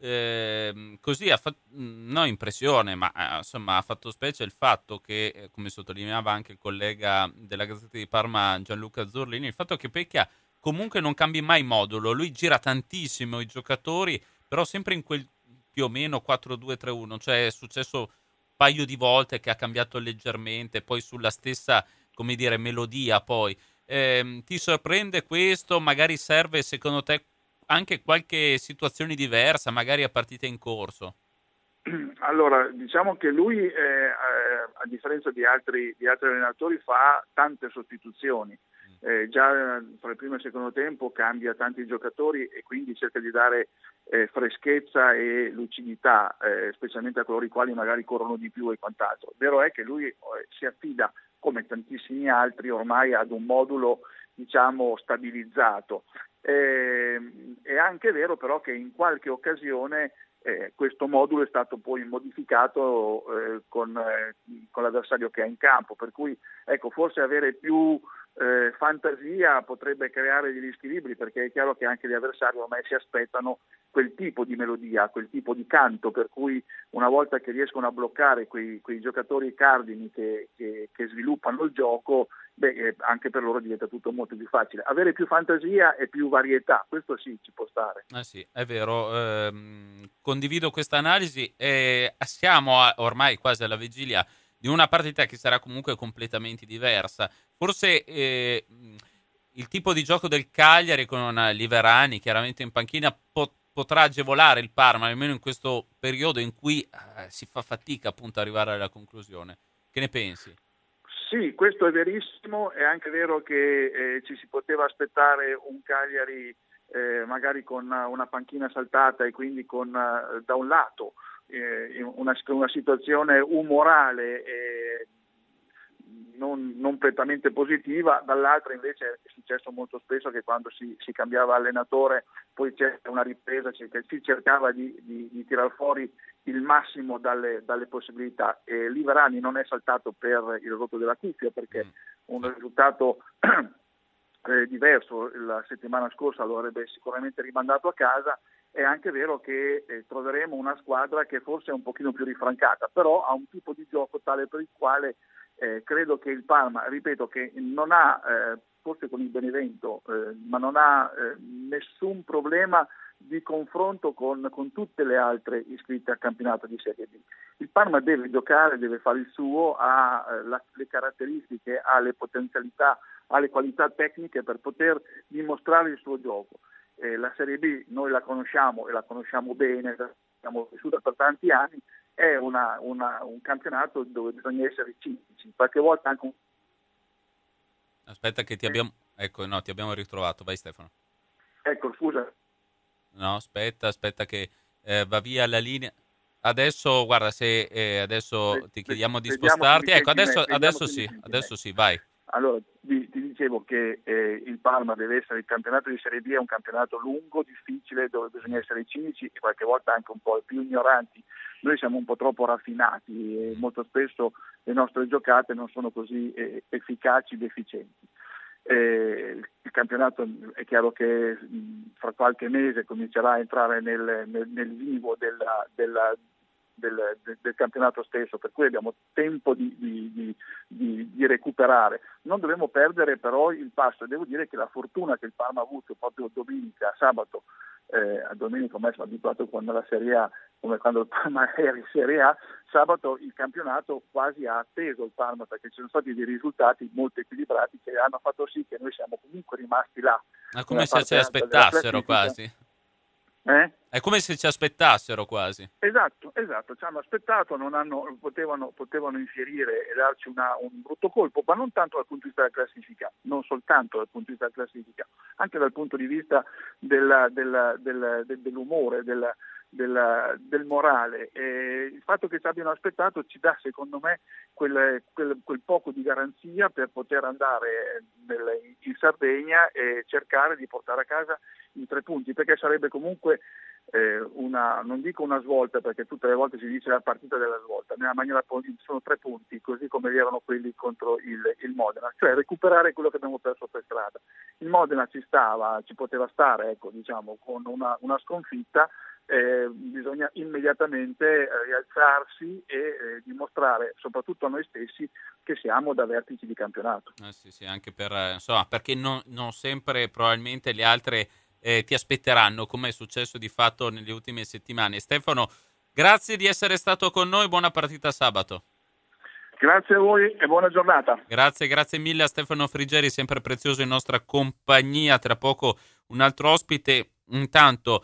Speaker 2: eh, così, ha fatto, no impressione, ma eh, insomma ha fatto specie il fatto che, eh, come sottolineava anche il collega della Gazzetta di Parma Gianluca Zurlini, il fatto che Pecchia comunque non cambi mai modulo, lui gira tantissimo i giocatori, però sempre in quel più o meno quattro due tre uno, cioè è successo un paio di volte che ha cambiato leggermente, poi sulla stessa, come dire, melodia poi. Eh, ti sorprende questo? Magari serve secondo te anche qualche situazione diversa, magari a partita in corso?
Speaker 8: Allora, diciamo che lui, eh, eh, a differenza di altri, di altri allenatori, fa tante sostituzioni. Eh, già tra il primo e il secondo tempo cambia tanti giocatori e quindi cerca di dare eh, freschezza e lucidità, eh, specialmente a coloro i quali magari corrono di più e quant'altro. Vero è che lui eh, si affida, come tantissimi altri, ormai ad un modulo, diciamo, stabilizzato. Eh, è anche vero però che in qualche occasione Eh, questo modulo è stato poi modificato eh, con, eh, con l'avversario che ha in campo, per cui ecco, forse avere più eh, fantasia potrebbe creare degli squilibri, perché è chiaro che anche gli avversari ormai si aspettano quel tipo di melodia, quel tipo di canto, per cui una volta che riescono a bloccare quei, quei giocatori cardini che, che, che sviluppano il gioco, beh, eh, anche per loro diventa tutto molto più facile. Avere più fantasia e più varietà, questo sì, ci può stare.
Speaker 2: Eh sì, è vero, ehm, condivido questa analisi e siamo a, ormai quasi alla vigilia di una partita che sarà comunque completamente diversa. Forse eh, il tipo di gioco del Cagliari con Liverani chiaramente in panchina pot- potrà agevolare il Parma, almeno in questo periodo in cui eh, si fa fatica appunto ad arrivare alla conclusione. Che ne pensi?
Speaker 8: Sì, questo è verissimo, è anche vero che eh, ci si poteva aspettare un Cagliari eh, magari con una panchina saltata e quindi con uh, da un lato eh, una, una situazione umorale e non, non prettamente positiva, dall'altra invece è successo molto spesso che quando si, si cambiava allenatore poi c'era una ripresa, si cercava di, di, di tirar fuori il massimo dalle, dalle possibilità, e Liverani non è saltato per il rotto della cuffia, perché un risultato eh, diverso la settimana scorsa lo avrebbe sicuramente rimandato a casa. È anche vero che eh, troveremo una squadra che forse è un pochino più rifrancata, però ha un tipo di gioco tale per il quale eh, credo che il Parma, ripeto, che non ha, eh, forse con il Benevento, eh, ma non ha eh, nessun problema di confronto con, con tutte le altre iscritte al campionato di Serie B. Il Parma deve giocare, deve fare il suo, ha eh, la, le caratteristiche, ha le potenzialità, ha le qualità tecniche per poter dimostrare il suo gioco. Eh, la Serie B noi la conosciamo e la conosciamo bene, l'abbiamo vissuta per tanti anni, è una, una, un campionato dove bisogna essere cinici, qualche volta anche un...
Speaker 2: Aspetta che ti abbiamo... Ecco, no, ti abbiamo ritrovato, vai Stefano.
Speaker 8: Ecco, scusa.
Speaker 2: No, aspetta, aspetta che eh, va via la linea. Adesso, guarda, se eh, adesso ti chiediamo di spostarti. Ecco, adesso, adesso sì, adesso sì, vai.
Speaker 8: Allora, ti, ti dicevo che eh, il Parma deve essere, il campionato di Serie B è un campionato lungo, difficile, dove bisogna essere cinici e qualche volta anche un po' più ignoranti. Noi siamo un po' troppo raffinati e molto spesso le nostre giocate non sono così eh, efficaci ed efficienti. Eh, il campionato è chiaro che mh, fra qualche mese comincerà a entrare nel, nel, nel vivo della, della Del, del campionato stesso, per cui abbiamo tempo di, di, di, di, di recuperare. Non dobbiamo perdere però il passo. Devo dire che la fortuna che il Parma ha avuto proprio domenica, sabato, eh, a domenica ormai sono abituato quando la Serie A, come quando il Parma era in Serie A, sabato il campionato quasi ha atteso il Parma, perché ci sono stati dei risultati molto equilibrati che hanno fatto sì che noi siamo comunque rimasti là.
Speaker 2: Ma come se ci aspettassero quasi.
Speaker 8: Eh?
Speaker 2: È come se ci aspettassero quasi.
Speaker 8: Esatto, esatto, ci hanno aspettato, non hanno, potevano, potevano infierire e darci una, un brutto colpo, ma non tanto dal punto di vista della classifica, non soltanto dal punto di vista della classifica, anche dal punto di vista della, della, del, del, dell'umore, della, del, del morale. E il fatto che ci abbiano aspettato ci dà, secondo me, quel, quel, quel poco di garanzia per poter andare nel, in Sardegna e cercare di portare a casa i tre punti, perché sarebbe comunque eh, una, non dico una svolta, perché tutte le volte si dice la partita della svolta, nella maniera sono tre punti, così come erano quelli contro il, il Modena, cioè recuperare quello che abbiamo perso per strada. Il Modena ci stava, ci poteva stare, ecco, diciamo, con una, una sconfitta, eh, bisogna immediatamente rialzarsi e eh, dimostrare soprattutto a noi stessi che siamo da vertici di campionato.
Speaker 2: Eh sì, sì, anche per, eh, insomma, perché non, non sempre probabilmente le altre eh, ti aspetteranno, come è successo di fatto nelle ultime settimane. Stefano, grazie di essere stato con noi, buona partita sabato.
Speaker 8: Grazie a voi e buona giornata.
Speaker 2: Grazie, grazie mille a Stefano Frigeri, sempre prezioso in nostra compagnia. Tra poco un altro ospite. Intanto,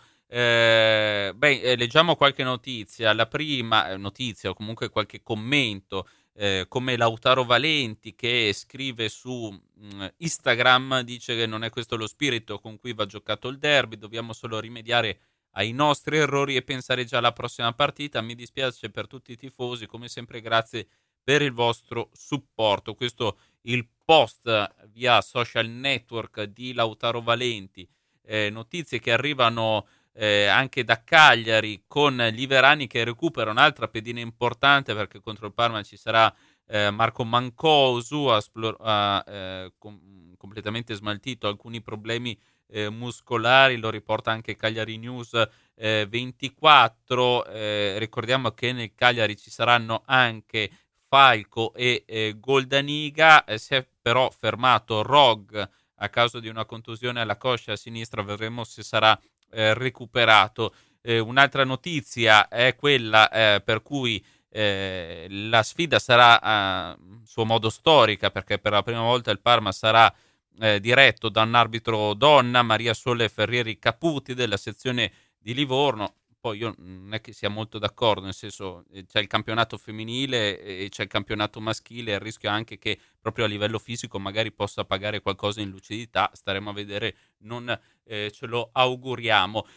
Speaker 2: eh, beh, eh, leggiamo qualche notizia. La prima eh, notizia, o comunque qualche commento, eh, come Lautaro Valenti, che scrive su mh, Instagram, dice che non è questo lo spirito con cui va giocato il derby, dobbiamo solo rimediare ai nostri errori e pensare già alla prossima partita. Mi dispiace per tutti i tifosi, come sempre grazie per il vostro supporto. Questo il post via social network di Lautaro Valenti. Eh, notizie che arrivano eh, anche da Cagliari, con Liverani che recupera un'altra pedina importante, perché contro il Parma ci sarà eh, Marco Mancosu, ha, splor- ha eh, com- completamente smaltito alcuni problemi eh, muscolari, lo riporta anche Cagliari News eh, ventiquattro. Eh, ricordiamo che nel Cagliari ci saranno anche Falco e eh, Goldaniga. Eh, si è però fermato Rog a causa di una contusione alla coscia a sinistra, vedremo se sarà eh, recuperato. Eh, un'altra notizia è quella eh, per cui eh, la sfida sarà a suo modo storica, perché per la prima volta il Parma sarà eh, diretto da un arbitro donna, Maria Sole Ferrieri Caputi della sezione di Livorno. Poi io non è che sia molto d'accordo, nel senso c'è il campionato femminile e c'è il campionato maschile, il rischio anche che proprio a livello fisico magari possa pagare qualcosa in lucidità, staremo a vedere, non eh, ce lo auguriamo.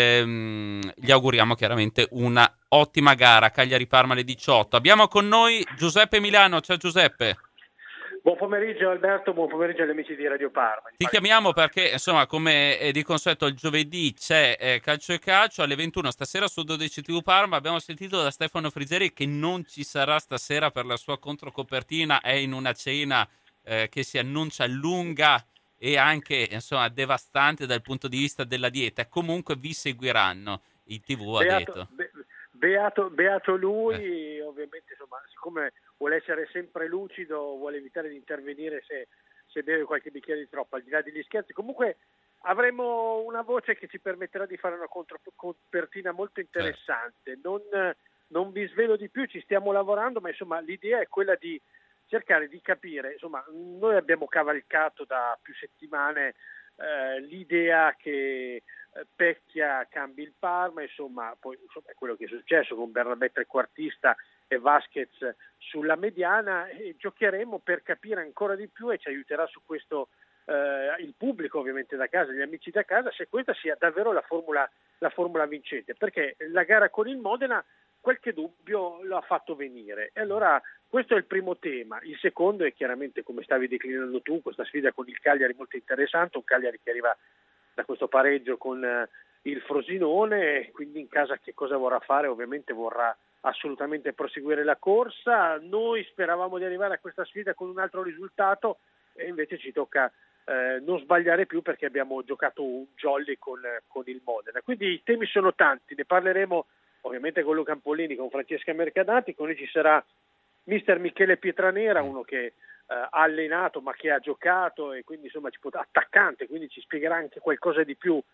Speaker 2: Ehm, gli auguriamo chiaramente una ottima gara. Cagliari-Parma alle diciotto. Abbiamo con noi Giuseppe Milano. Ciao Giuseppe.
Speaker 9: Buon pomeriggio Alberto, buon pomeriggio agli amici di Radio Parma.
Speaker 2: Ti chiamiamo perché, insomma, come eh, di consueto il giovedì c'è eh, Calcio e Calcio alle ventuno stasera su dodici tivù Parma. Abbiamo sentito da Stefano Frigeri che non ci sarà stasera per la sua controcopertina, è in una cena eh, che si annuncia lunga e anche, insomma, devastante dal punto di vista della dieta. Comunque vi seguiranno in tivù, ha
Speaker 9: beato,
Speaker 2: detto.
Speaker 9: Be- beato, beato lui,
Speaker 2: eh.
Speaker 9: ovviamente, insomma, siccome vuole essere sempre lucido, vuole evitare di intervenire se, se beve qualche bicchiere di troppo, al di là degli scherzi. Comunque avremo una voce che ci permetterà di fare una controcopertina molto interessante. Non, non vi svelo di più, ci stiamo lavorando, ma insomma l'idea è quella di cercare di capire. Insomma, noi abbiamo cavalcato da più settimane eh, l'idea che eh, Pecchia cambi il Parma, insomma, poi insomma, è quello che è successo con Bernabé trequartista e Vasquez sulla mediana, e giocheremo per capire ancora di più, e ci aiuterà su questo eh, il pubblico ovviamente da casa, gli amici da casa, se questa sia davvero la formula, la formula vincente, perché la gara con il Modena qualche dubbio lo ha fatto venire, e allora questo è il primo tema. Il secondo è chiaramente, come stavi declinando tu, questa sfida con il Cagliari molto interessante, un Cagliari che arriva da questo pareggio con eh, il Frosinone, quindi in casa che cosa vorrà fare? Ovviamente vorrà assolutamente proseguire la corsa. Noi speravamo di arrivare a questa sfida con un altro risultato e invece ci tocca eh, non sbagliare più, perché abbiamo giocato un jolly con, con il Modena. Quindi i temi sono tanti, ne parleremo ovviamente con Luca Ampolini, con Francesca Mercadati, con lui ci sarà mister Michele Pietranera, uno che eh, ha allenato ma che ha giocato e quindi insomma ci pot- attaccante, quindi ci spiegherà anche qualcosa di più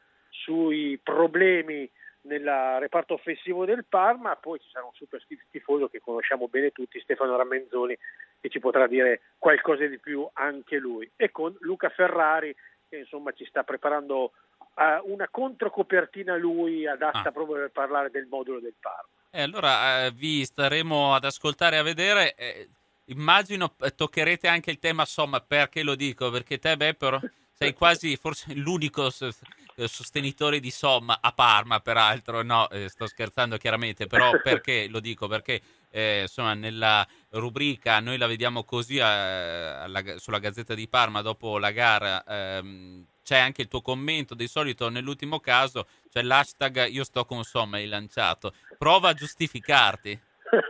Speaker 9: sui problemi nel reparto offensivo del Parma. Poi ci sarà un super tifoso che conosciamo bene tutti, Stefano Ramenzoni, che ci potrà dire qualcosa di più anche lui, e con Luca Ferrari che insomma ci sta preparando uh, una controcopertina lui adatta ah. proprio per parlare del modulo del Parma.
Speaker 2: E allora eh, vi staremo ad ascoltare e a vedere. Eh, immagino eh, toccherete anche il tema Somma. Perché lo dico? Perché te, Beppero, sei quasi forse l'unico sostenitore di Somma a Parma, peraltro. No, eh, sto scherzando chiaramente, però perché lo dico? Perché eh, insomma nella rubrica noi la vediamo così eh, alla, sulla Gazzetta di Parma dopo la gara. Ehm, c'è anche il tuo commento, di solito nell'ultimo caso c'è l'hashtag io sto con Somma, hai lanciato. Prova a giustificarti.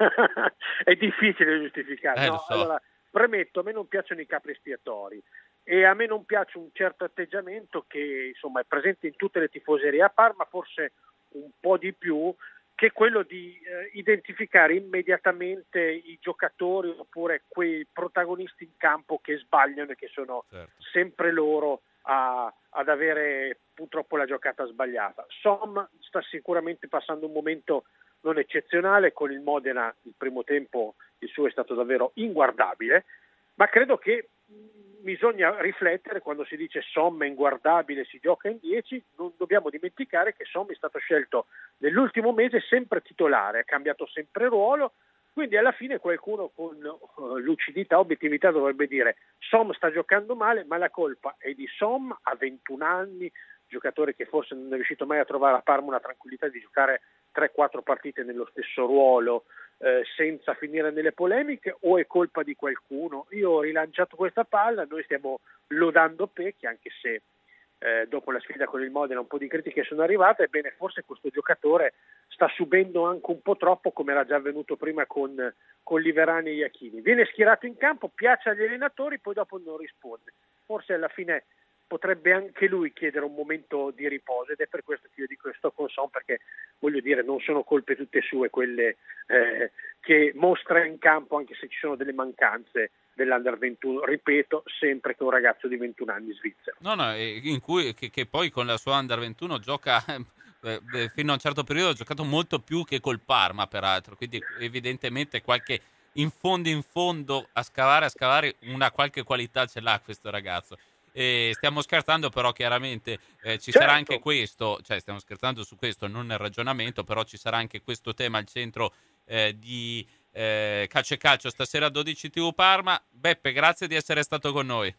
Speaker 9: È difficile giustificare.
Speaker 2: Eh,
Speaker 9: no?
Speaker 2: lo so.
Speaker 9: Allora, premetto, a me non piacciono i capri espiatori e a me non piace un certo atteggiamento che insomma è presente in tutte le tifoserie. A Parma forse un po' di più, che è quello di eh, identificare immediatamente i giocatori oppure quei protagonisti in campo che sbagliano e che sono certo. sempre loro a, ad avere purtroppo la giocata sbagliata. Som sta sicuramente passando un momento non eccezionale, con il Modena il primo tempo il suo è stato davvero inguardabile, ma credo che bisogna riflettere quando si dice Som è inguardabile, si gioca in dieci, non dobbiamo dimenticare che Som è stato scelto nell'ultimo mese sempre titolare, ha cambiato sempre ruolo, quindi alla fine qualcuno con lucidità, obiettività dovrebbe dire Som sta giocando male, ma la colpa è di Som, a ventuno anni, giocatore che forse non è riuscito mai a trovare a Parma una tranquillità di giocare tre quattro partite nello stesso ruolo, eh, senza finire nelle polemiche, o è colpa di qualcuno? Io ho rilanciato questa palla, noi stiamo lodando Pecchi, anche se eh, dopo la sfida con il Modena un po' di critiche sono arrivate, ebbene forse questo giocatore sta subendo anche un po' troppo, come era già avvenuto prima con, con Liverani e Iachini. Viene schierato in campo, piace agli allenatori, poi dopo non risponde. Forse alla fine potrebbe anche lui chiedere un momento di riposo, ed è per questo che io dico che sto con Son, perché voglio dire non sono colpe tutte sue quelle eh, che mostra in campo, anche se ci sono delle mancanze dell'Under ventuno, ripeto, sempre che un ragazzo di ventuno anni svizzero.
Speaker 2: No, no, in cui che, che poi con la sua Under ventuno gioca eh, fino a un certo periodo ha giocato molto più che col Parma, peraltro, quindi evidentemente qualche in fondo in fondo a scavare a scavare una qualche qualità ce l'ha questo ragazzo. E stiamo scherzando, però chiaramente eh, ci certo. sarà anche questo, cioè stiamo scherzando su questo, non nel ragionamento, però ci sarà anche questo tema al centro eh, di eh, Calcio e Calcio stasera dodici tivù Parma. Beppe, grazie di essere stato con noi.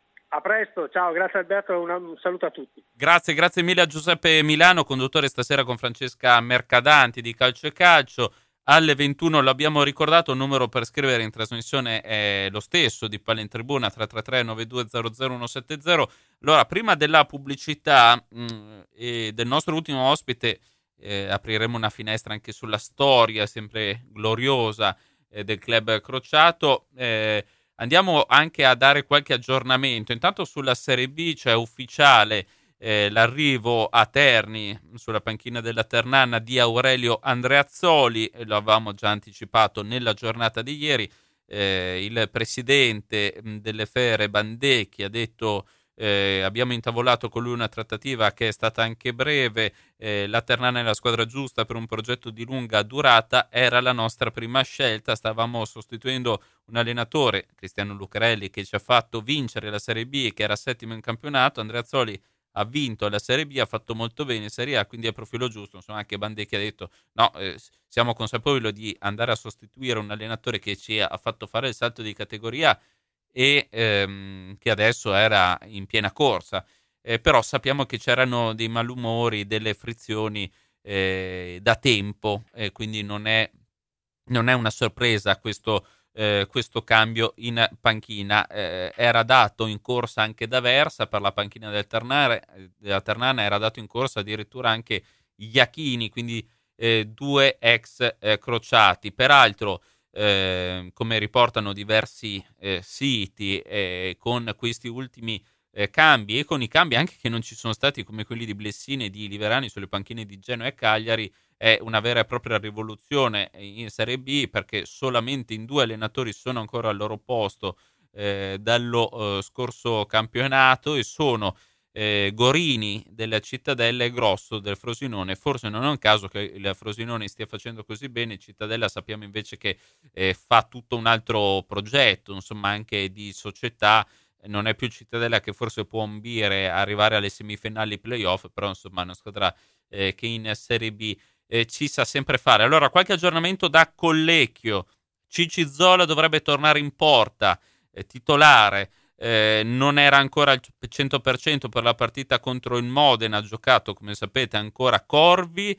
Speaker 9: A presto, ciao, grazie Alberto, un, un saluto a tutti.
Speaker 2: Grazie, grazie mille a Giuseppe Milano, conduttore stasera con Francesca Mercadanti di Calcio e Calcio. Alle ventuno l'abbiamo ricordato, il numero per scrivere in trasmissione è lo stesso di Palla in Tribuna, tre tre tre nove due zero zero uno sette zero. Allora, prima della pubblicità mh, e del nostro ultimo ospite eh, apriremo una finestra anche sulla storia sempre gloriosa eh, del club Crociato. Eh, andiamo anche a dare qualche aggiornamento. Intanto sulla Serie B c'è ufficiale Eh, l'arrivo a Terni sulla panchina della Ternana di Aurelio Andreazzoli, eh, lo avevamo già anticipato nella giornata di ieri. Eh, il presidente mh, delle Fere Bandecchi ha detto eh, abbiamo intavolato con lui una trattativa che è stata anche breve, eh, la Ternana è la squadra giusta per un progetto di lunga durata, era la nostra prima scelta, stavamo sostituendo un allenatore, Cristiano Lucarelli, che ci ha fatto vincere la Serie B e che era settimo in campionato. Andreazzoli ha vinto la Serie B, ha fatto molto bene in Serie A, quindi è profilo giusto. Insomma, anche Bandecchi ha detto no, eh, siamo consapevoli di andare a sostituire un allenatore che ci ha fatto fare il salto di categoria e ehm, che adesso era in piena corsa, eh, però sappiamo che c'erano dei malumori, delle frizioni eh, da tempo, e quindi non è, non è una sorpresa questo Eh, questo cambio in panchina. Eh, era dato in corsa anche da Versa per la panchina del Ternare, della Ternana era dato in corsa addirittura anche Iachini, quindi eh, due ex eh, crociati. Peraltro eh, come riportano diversi eh, siti, eh, con questi ultimi eh, cambi e con i cambi anche che non ci sono stati, come quelli di Blessini e di Liverani sulle panchine di Genoa e Cagliari, è una vera e propria rivoluzione in Serie B, perché solamente in due allenatori sono ancora al loro posto eh, dallo eh, scorso campionato, e sono eh, Gorini della Cittadella e Grosso del Frosinone. Forse non è un caso che il Frosinone stia facendo così bene, Cittadella sappiamo invece che eh, fa tutto un altro progetto, insomma anche di società. Non è più Cittadella che forse può ambire arrivare alle semifinali playoff, però insomma è una squadra eh, che in Serie B Eh, ci sa sempre fare. Allora, qualche aggiornamento da Collecchio. Cici Zola dovrebbe tornare in porta, eh, titolare, eh, non era ancora al cento per cento per la partita contro il Modena, ha giocato, come sapete, ancora Corvi,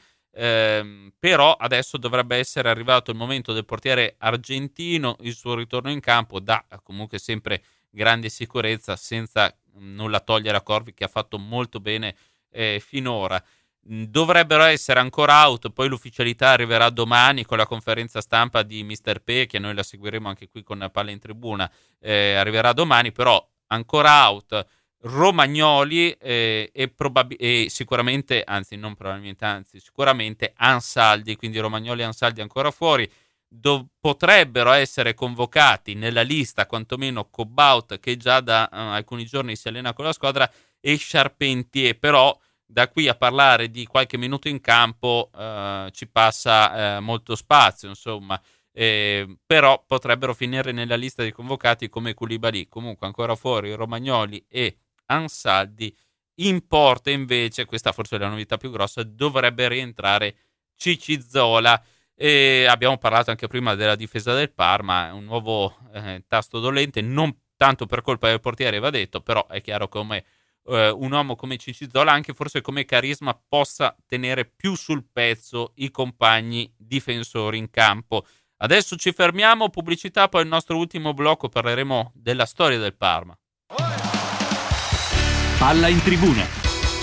Speaker 2: eh, però adesso dovrebbe essere arrivato il momento del portiere argentino, il suo ritorno in campo dà comunque sempre grande sicurezza, senza nulla togliere a Corvi, che ha fatto molto bene eh, finora. Dovrebbero essere ancora out, poi l'ufficialità arriverà domani con la conferenza stampa di mister P, che noi la seguiremo anche qui con Palla in Tribuna, eh, arriverà domani, però ancora out Romagnoli eh, e, probab- e sicuramente, anzi non probabilmente, anzi sicuramente Ansaldi, quindi Romagnoli e Ansaldi ancora fuori. Do- potrebbero essere convocati nella lista quantomeno Cobaut, che già da uh, alcuni giorni si allena con la squadra, e Charpentier, però da qui a parlare di qualche minuto in campo uh, ci passa uh, molto spazio, insomma. Eh, però potrebbero finire nella lista dei convocati come Koulibaly. Comunque ancora fuori Romagnoli e Ansaldi. In porta invece, questa forse è la novità più grossa, dovrebbe rientrare Cicizzola. E abbiamo parlato anche prima della difesa del Parma, un nuovo eh, tasto dolente, non tanto per colpa del portiere, va detto, però è chiaro come eh, un uomo come Cicizzola, anche forse come carisma, possa tenere più sul pezzo i compagni difensori in campo. Adesso ci fermiamo, pubblicità, poi il nostro ultimo blocco parleremo della storia del Parma.
Speaker 10: Palla in tribuna.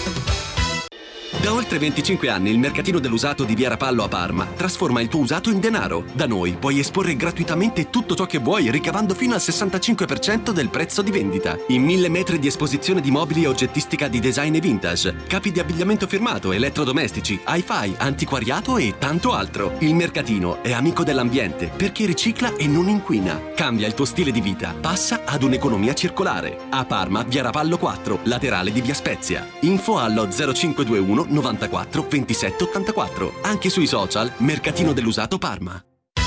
Speaker 11: Da oltre venticinque anni il mercatino dell'usato di Via Rapallo a Parma trasforma il tuo usato in denaro. Da noi puoi esporre gratuitamente tutto ciò che vuoi, ricavando fino al sessantacinque per cento del prezzo di vendita. In mille metri di esposizione di mobili e oggettistica di design e vintage, capi di abbigliamento firmato, elettrodomestici, hi-fi, antiquariato e tanto altro. Il mercatino è amico dell'ambiente perché ricicla e non inquina. Cambia il tuo stile di vita, passa ad un'economia circolare. A Parma, Via Rapallo quattro, laterale di Via Spezia. Info allo zero cinque due uno novantaquattro ventisette ottantaquattro. Anche sui social Mercatino dell'Usato Parma.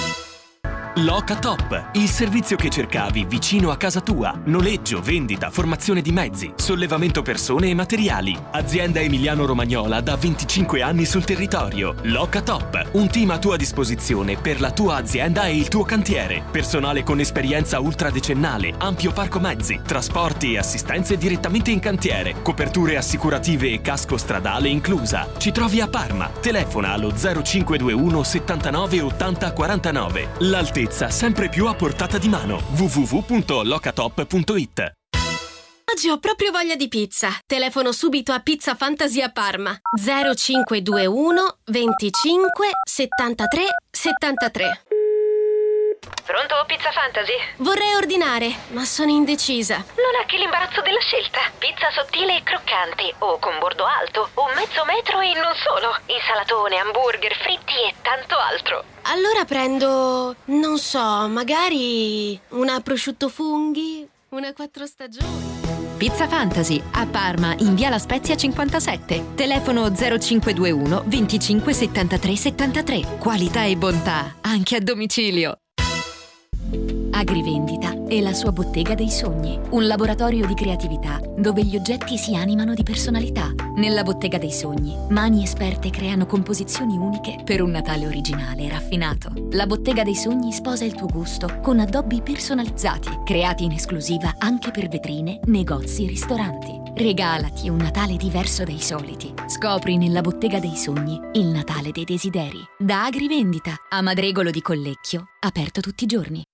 Speaker 10: Loca Top, il servizio che cercavi vicino a casa tua. Noleggio, vendita, formazione di mezzi, sollevamento persone e materiali. Azienda Emiliano Romagnola da venticinque anni sul territorio. Loca Top, un team a tua disposizione per la tua azienda e il tuo cantiere. Personale con esperienza ultradecennale, ampio parco mezzi, trasporti e assistenze direttamente in cantiere, coperture assicurative e casco stradale inclusa. Ci trovi a Parma. Telefona allo zero cinque due uno settantanove ottanta quarantanove. L'altezza sempre più a portata di mano. w w w punto locatop punto it.
Speaker 12: Oggi ho proprio voglia di pizza. Telefono subito a Pizza Fantasy a Parma. zero cinque due uno venticinque settantatré settantatré.
Speaker 13: Pronto, Pizza Fantasy?
Speaker 12: Vorrei ordinare, ma sono indecisa.
Speaker 13: Non ha che l'imbarazzo della scelta. Pizza sottile e croccante, o con bordo alto, o mezzo metro e non solo. Insalatone, hamburger, fritti e tanto altro.
Speaker 12: Allora prendo, non so, magari una prosciutto funghi, una quattro stagioni.
Speaker 6: Pizza Fantasy a Parma in via La Spezia cinquantasette. Telefono zero cinque due uno venticinque settantatré settantatré. Qualità e bontà anche a domicilio. Agrivendita e la sua bottega dei sogni, un laboratorio di creatività dove gli oggetti si animano di personalità. Nella bottega dei sogni, mani esperte creano composizioni uniche per un Natale originale e raffinato. La bottega dei sogni sposa il tuo gusto con addobbi personalizzati, creati in esclusiva anche per vetrine, negozi e ristoranti. Regalati un Natale diverso dai soliti. Scopri nella bottega dei sogni il Natale dei desideri. Da Agrivendita a Madregolo di Collecchio, aperto tutti i giorni.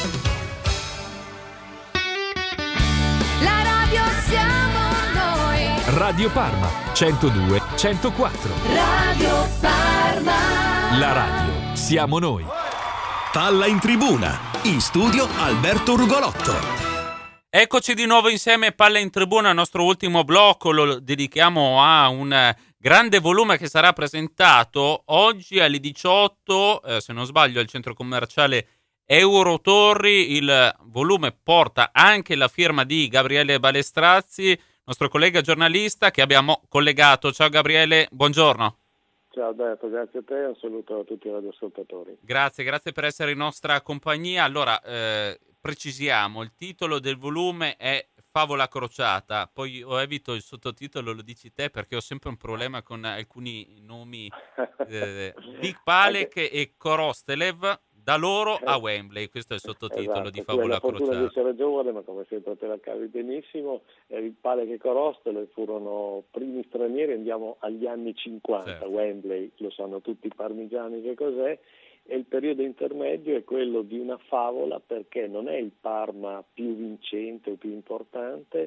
Speaker 14: La radio siamo noi.
Speaker 10: Radio Parma centodue centoquattro.
Speaker 14: Radio Parma.
Speaker 10: La radio siamo noi.
Speaker 1: Palla in tribuna. In studio Alberto Rugolotto.
Speaker 2: Eccoci di nuovo insieme, Palla in tribuna, il nostro ultimo blocco lo dedichiamo a un grande volume che sarà presentato oggi alle diciotto, eh, se non sbaglio, al centro commerciale Eurotorri. Il volume porta anche la firma di Gabriele Balestrazzi, nostro collega giornalista che abbiamo collegato. Ciao Gabriele, buongiorno.
Speaker 15: Ciao Alberto, grazie a te e un saluto a tutti i radioascoltatori.
Speaker 2: Grazie, grazie per essere in nostra compagnia. Allora, eh, precisiamo, il titolo del volume è Favola crociata, poi ho evito il sottotitolo, lo dici te perché ho sempre un problema con alcuni nomi, eh, Vic Palek e Korostelev, da loro a Wembley, questo è il sottotitolo esatto, di Favola crociata.
Speaker 15: Ho la fortuna di essere giovane, ma come sempre te la cavi benissimo. Vic Palek e Korostelev furono primi stranieri, andiamo agli anni cinquanta, certo. Wembley, lo sanno tutti i parmigiani che cos'è, e il periodo intermedio è quello di una favola perché non è il Parma più vincente o più importante,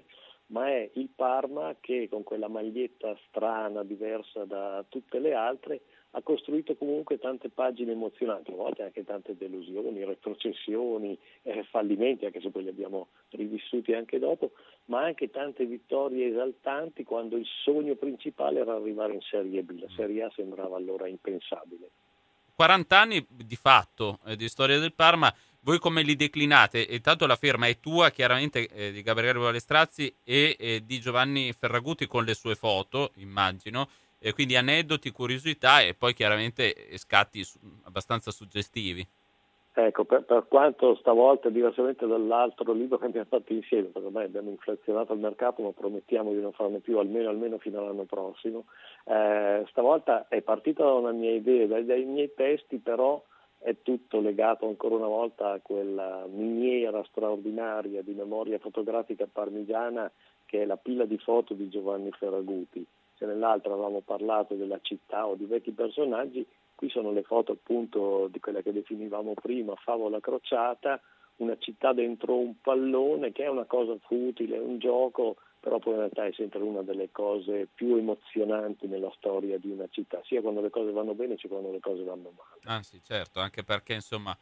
Speaker 15: ma è il Parma che con quella maglietta strana, diversa da tutte le altre, ha costruito comunque tante pagine emozionanti, a volte anche tante delusioni, retrocessioni, eh, fallimenti, anche se poi li abbiamo rivissuti anche dopo, ma anche tante vittorie esaltanti quando il sogno principale era arrivare in Serie B. La Serie A sembrava allora impensabile.
Speaker 2: quaranta anni di fatto eh, di storia del Parma, voi come li declinate? E tanto la firma è tua, chiaramente, eh, di Gabriele Balestrazzi e eh, di Giovanni Ferraguti con le sue foto, immagino, e quindi aneddoti, curiosità e poi chiaramente scatti su- abbastanza suggestivi.
Speaker 15: Ecco, per, per quanto stavolta, diversamente dall'altro libro che abbiamo fatto insieme, perché ormai abbiamo inflazionato il mercato, ma promettiamo di non farne più almeno, almeno fino all'anno prossimo, eh, stavolta è partita da una mia idea, dai, dai miei testi, però è tutto legato ancora una volta a quella miniera straordinaria di memoria fotografica parmigiana che è la pila di foto di Giovanni Ferraguti. Se nell'altro avevamo parlato della città o di vecchi personaggi, qui sono le foto appunto di quella che definivamo prima favola crociata, una città dentro un pallone che è una cosa futile, un gioco, però poi in realtà è sempre una delle cose più emozionanti nella storia di una città, sia quando le cose vanno bene sia quando le cose vanno male.
Speaker 2: Ah sì, certo, anche perché insomma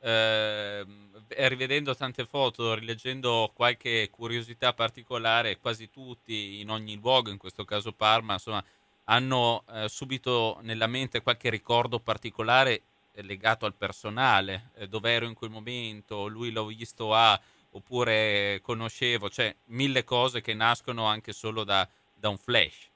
Speaker 2: eh, rivedendo tante foto, rileggendo qualche curiosità particolare, quasi tutti in ogni luogo, in questo caso Parma, insomma, hanno eh, subito nella mente qualche ricordo particolare eh, legato al personale, eh, dove ero in quel momento, lui l'ho visto a, oppure conoscevo, cioè mille cose che nascono anche solo da, da un flash.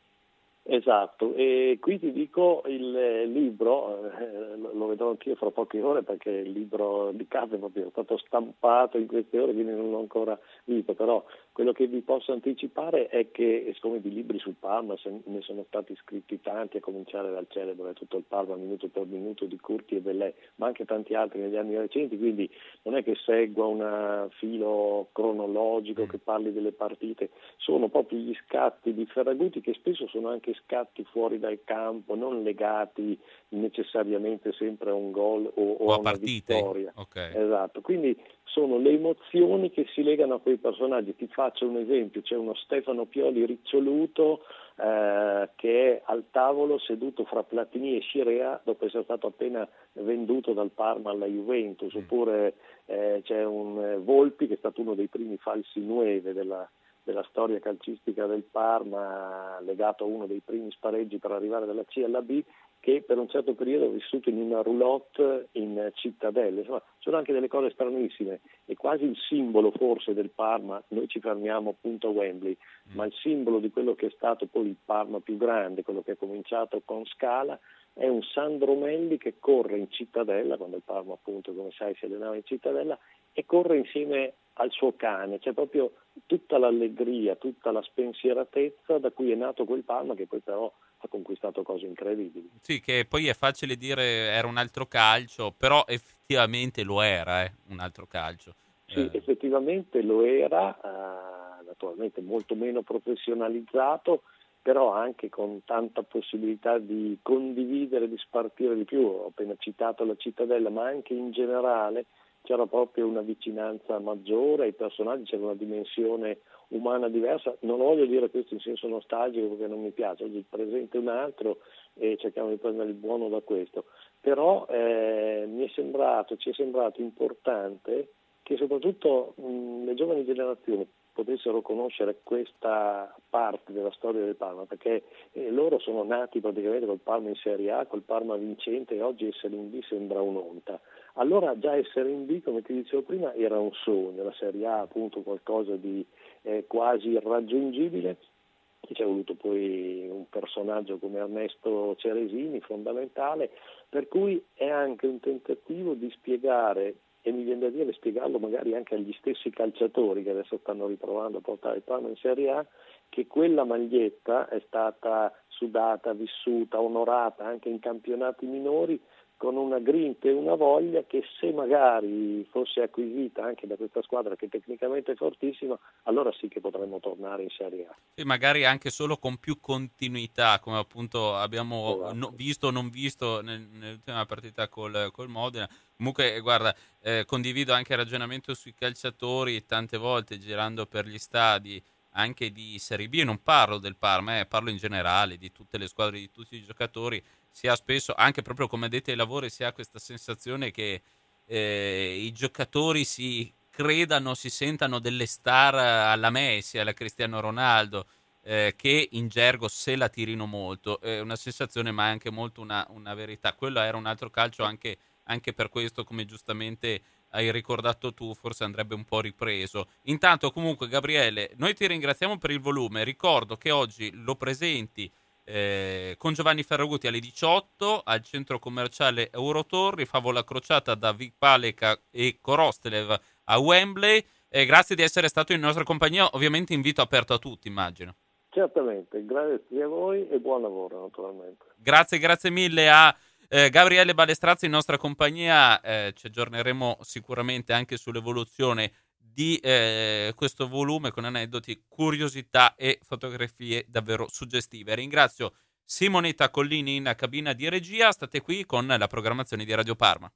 Speaker 15: Esatto, e qui ti dico il libro, eh, lo vedrò anch'io fra poche ore perché il libro di casa è proprio stato stampato in queste ore, quindi non l'ho ancora visto, però quello che vi posso anticipare è che, siccome di libri sul Parma ne sono stati scritti tanti, a cominciare dal celebre Tutto il Parma minuto per minuto di Curti e Bellè, ma anche tanti altri negli anni recenti, quindi non è che segua un filo cronologico che parli delle partite, sono proprio gli scatti di Ferraguti che spesso sono anche scatti fuori dal campo, non legati necessariamente sempre a un gol o, o a una
Speaker 2: partite.
Speaker 15: Vittoria.
Speaker 2: Okay.
Speaker 15: Esatto, quindi sono le emozioni che si legano a quei personaggi. Ti faccio un esempio, c'è uno Stefano Pioli riccioluto eh, che è al tavolo seduto fra Platini e Scirea dopo essere stato appena venduto dal Parma alla Juventus, oppure eh, c'è un eh, Volpi che è stato uno dei primi falsi nueve della della storia calcistica del Parma, legato a uno dei primi spareggi per arrivare dalla C alla B, che per un certo periodo ha vissuto in una roulotte in cittadella. Insomma, sono anche delle cose stranissime, è quasi il simbolo forse del Parma, noi ci fermiamo appunto a Wembley, mm. ma il simbolo di quello che è stato poi il Parma più grande, quello che è cominciato con Scala, è un Sandro Melli che corre in cittadella, quando il Parma appunto, come sai, si allenava in cittadella, e corre insieme al suo cane, c'è proprio tutta l'allegria, tutta la spensieratezza da cui è nato quel Parma che poi però ha conquistato cose incredibili.
Speaker 2: Sì, che poi è facile dire era un altro calcio, però effettivamente lo era, eh, un altro calcio.
Speaker 15: Sì,
Speaker 2: eh.
Speaker 15: effettivamente lo era, eh, naturalmente molto meno professionalizzato, però anche con tanta possibilità di condividere, di spartire di più. Ho appena citato la cittadella, ma anche in generale c'era proprio una vicinanza maggiore ai personaggi, c'era una dimensione umana diversa. Non voglio dire questo in senso nostalgico perché non mi piace, oggi il presente è un altro e cerchiamo di prendere il buono da questo, però eh, mi è sembrato, ci è sembrato importante che soprattutto mh, le giovani generazioni potessero conoscere questa parte della storia del Parma, perché eh, loro sono nati praticamente col Parma in Serie A, col Parma vincente, e oggi essere in B sembra un'onta. Allora già essere in B, come ti dicevo prima, era un sogno, la Serie A appunto qualcosa di eh, quasi irraggiungibile. Ci è voluto poi un personaggio come Ernesto Ceresini, fondamentale, per cui è anche un tentativo di spiegare, e mi viene da dire spiegarlo magari anche agli stessi calciatori che adesso stanno riprovando a portare il Parma in Serie A, che quella maglietta è stata sudata, vissuta, onorata anche in campionati minori con una grinta e una voglia che se magari fosse acquisita anche da questa squadra che tecnicamente è fortissima, allora sì che potremmo tornare in Serie A.
Speaker 2: Sì, magari anche solo con più continuità, come appunto abbiamo esatto. no, visto o non visto nel, nell'ultima partita col, col Modena. Comunque, guarda, eh, condivido anche il ragionamento sui calciatori, tante volte girando per gli stadi anche di Serie B, non parlo del Parma, eh, parlo in generale di tutte le squadre, di tutti i giocatori, si ha spesso, anche proprio come addetti ai lavori, si ha questa sensazione che eh, i giocatori si credano, si sentano delle star alla Messi, alla Cristiano Ronaldo, eh, che in gergo se la tirino molto. È una sensazione ma è anche molto una, una verità. Quello era un altro calcio, anche, anche per questo, come giustamente hai ricordato tu, forse andrebbe un po' ripreso. Intanto comunque Gabriele, noi ti ringraziamo per il volume, ricordo che oggi lo presenti eh, con Giovanni Ferraguti alle diciotto al centro commerciale Eurotorri, favola crociata da Vic Paleka e Korostelev a Wembley. Eh, grazie di essere stato in nostra compagnia, ovviamente invito aperto a tutti, immagino.
Speaker 15: Certamente, grazie a voi e buon lavoro naturalmente.
Speaker 2: Grazie, grazie mille a Eh, Gabriele Balestrazzi in nostra compagnia, eh, ci aggiorneremo sicuramente anche sull'evoluzione di eh, questo volume con aneddoti, curiosità e fotografie davvero suggestive. Ringrazio Simonetta Collini in cabina di regia, state qui con la programmazione di Radio Parma.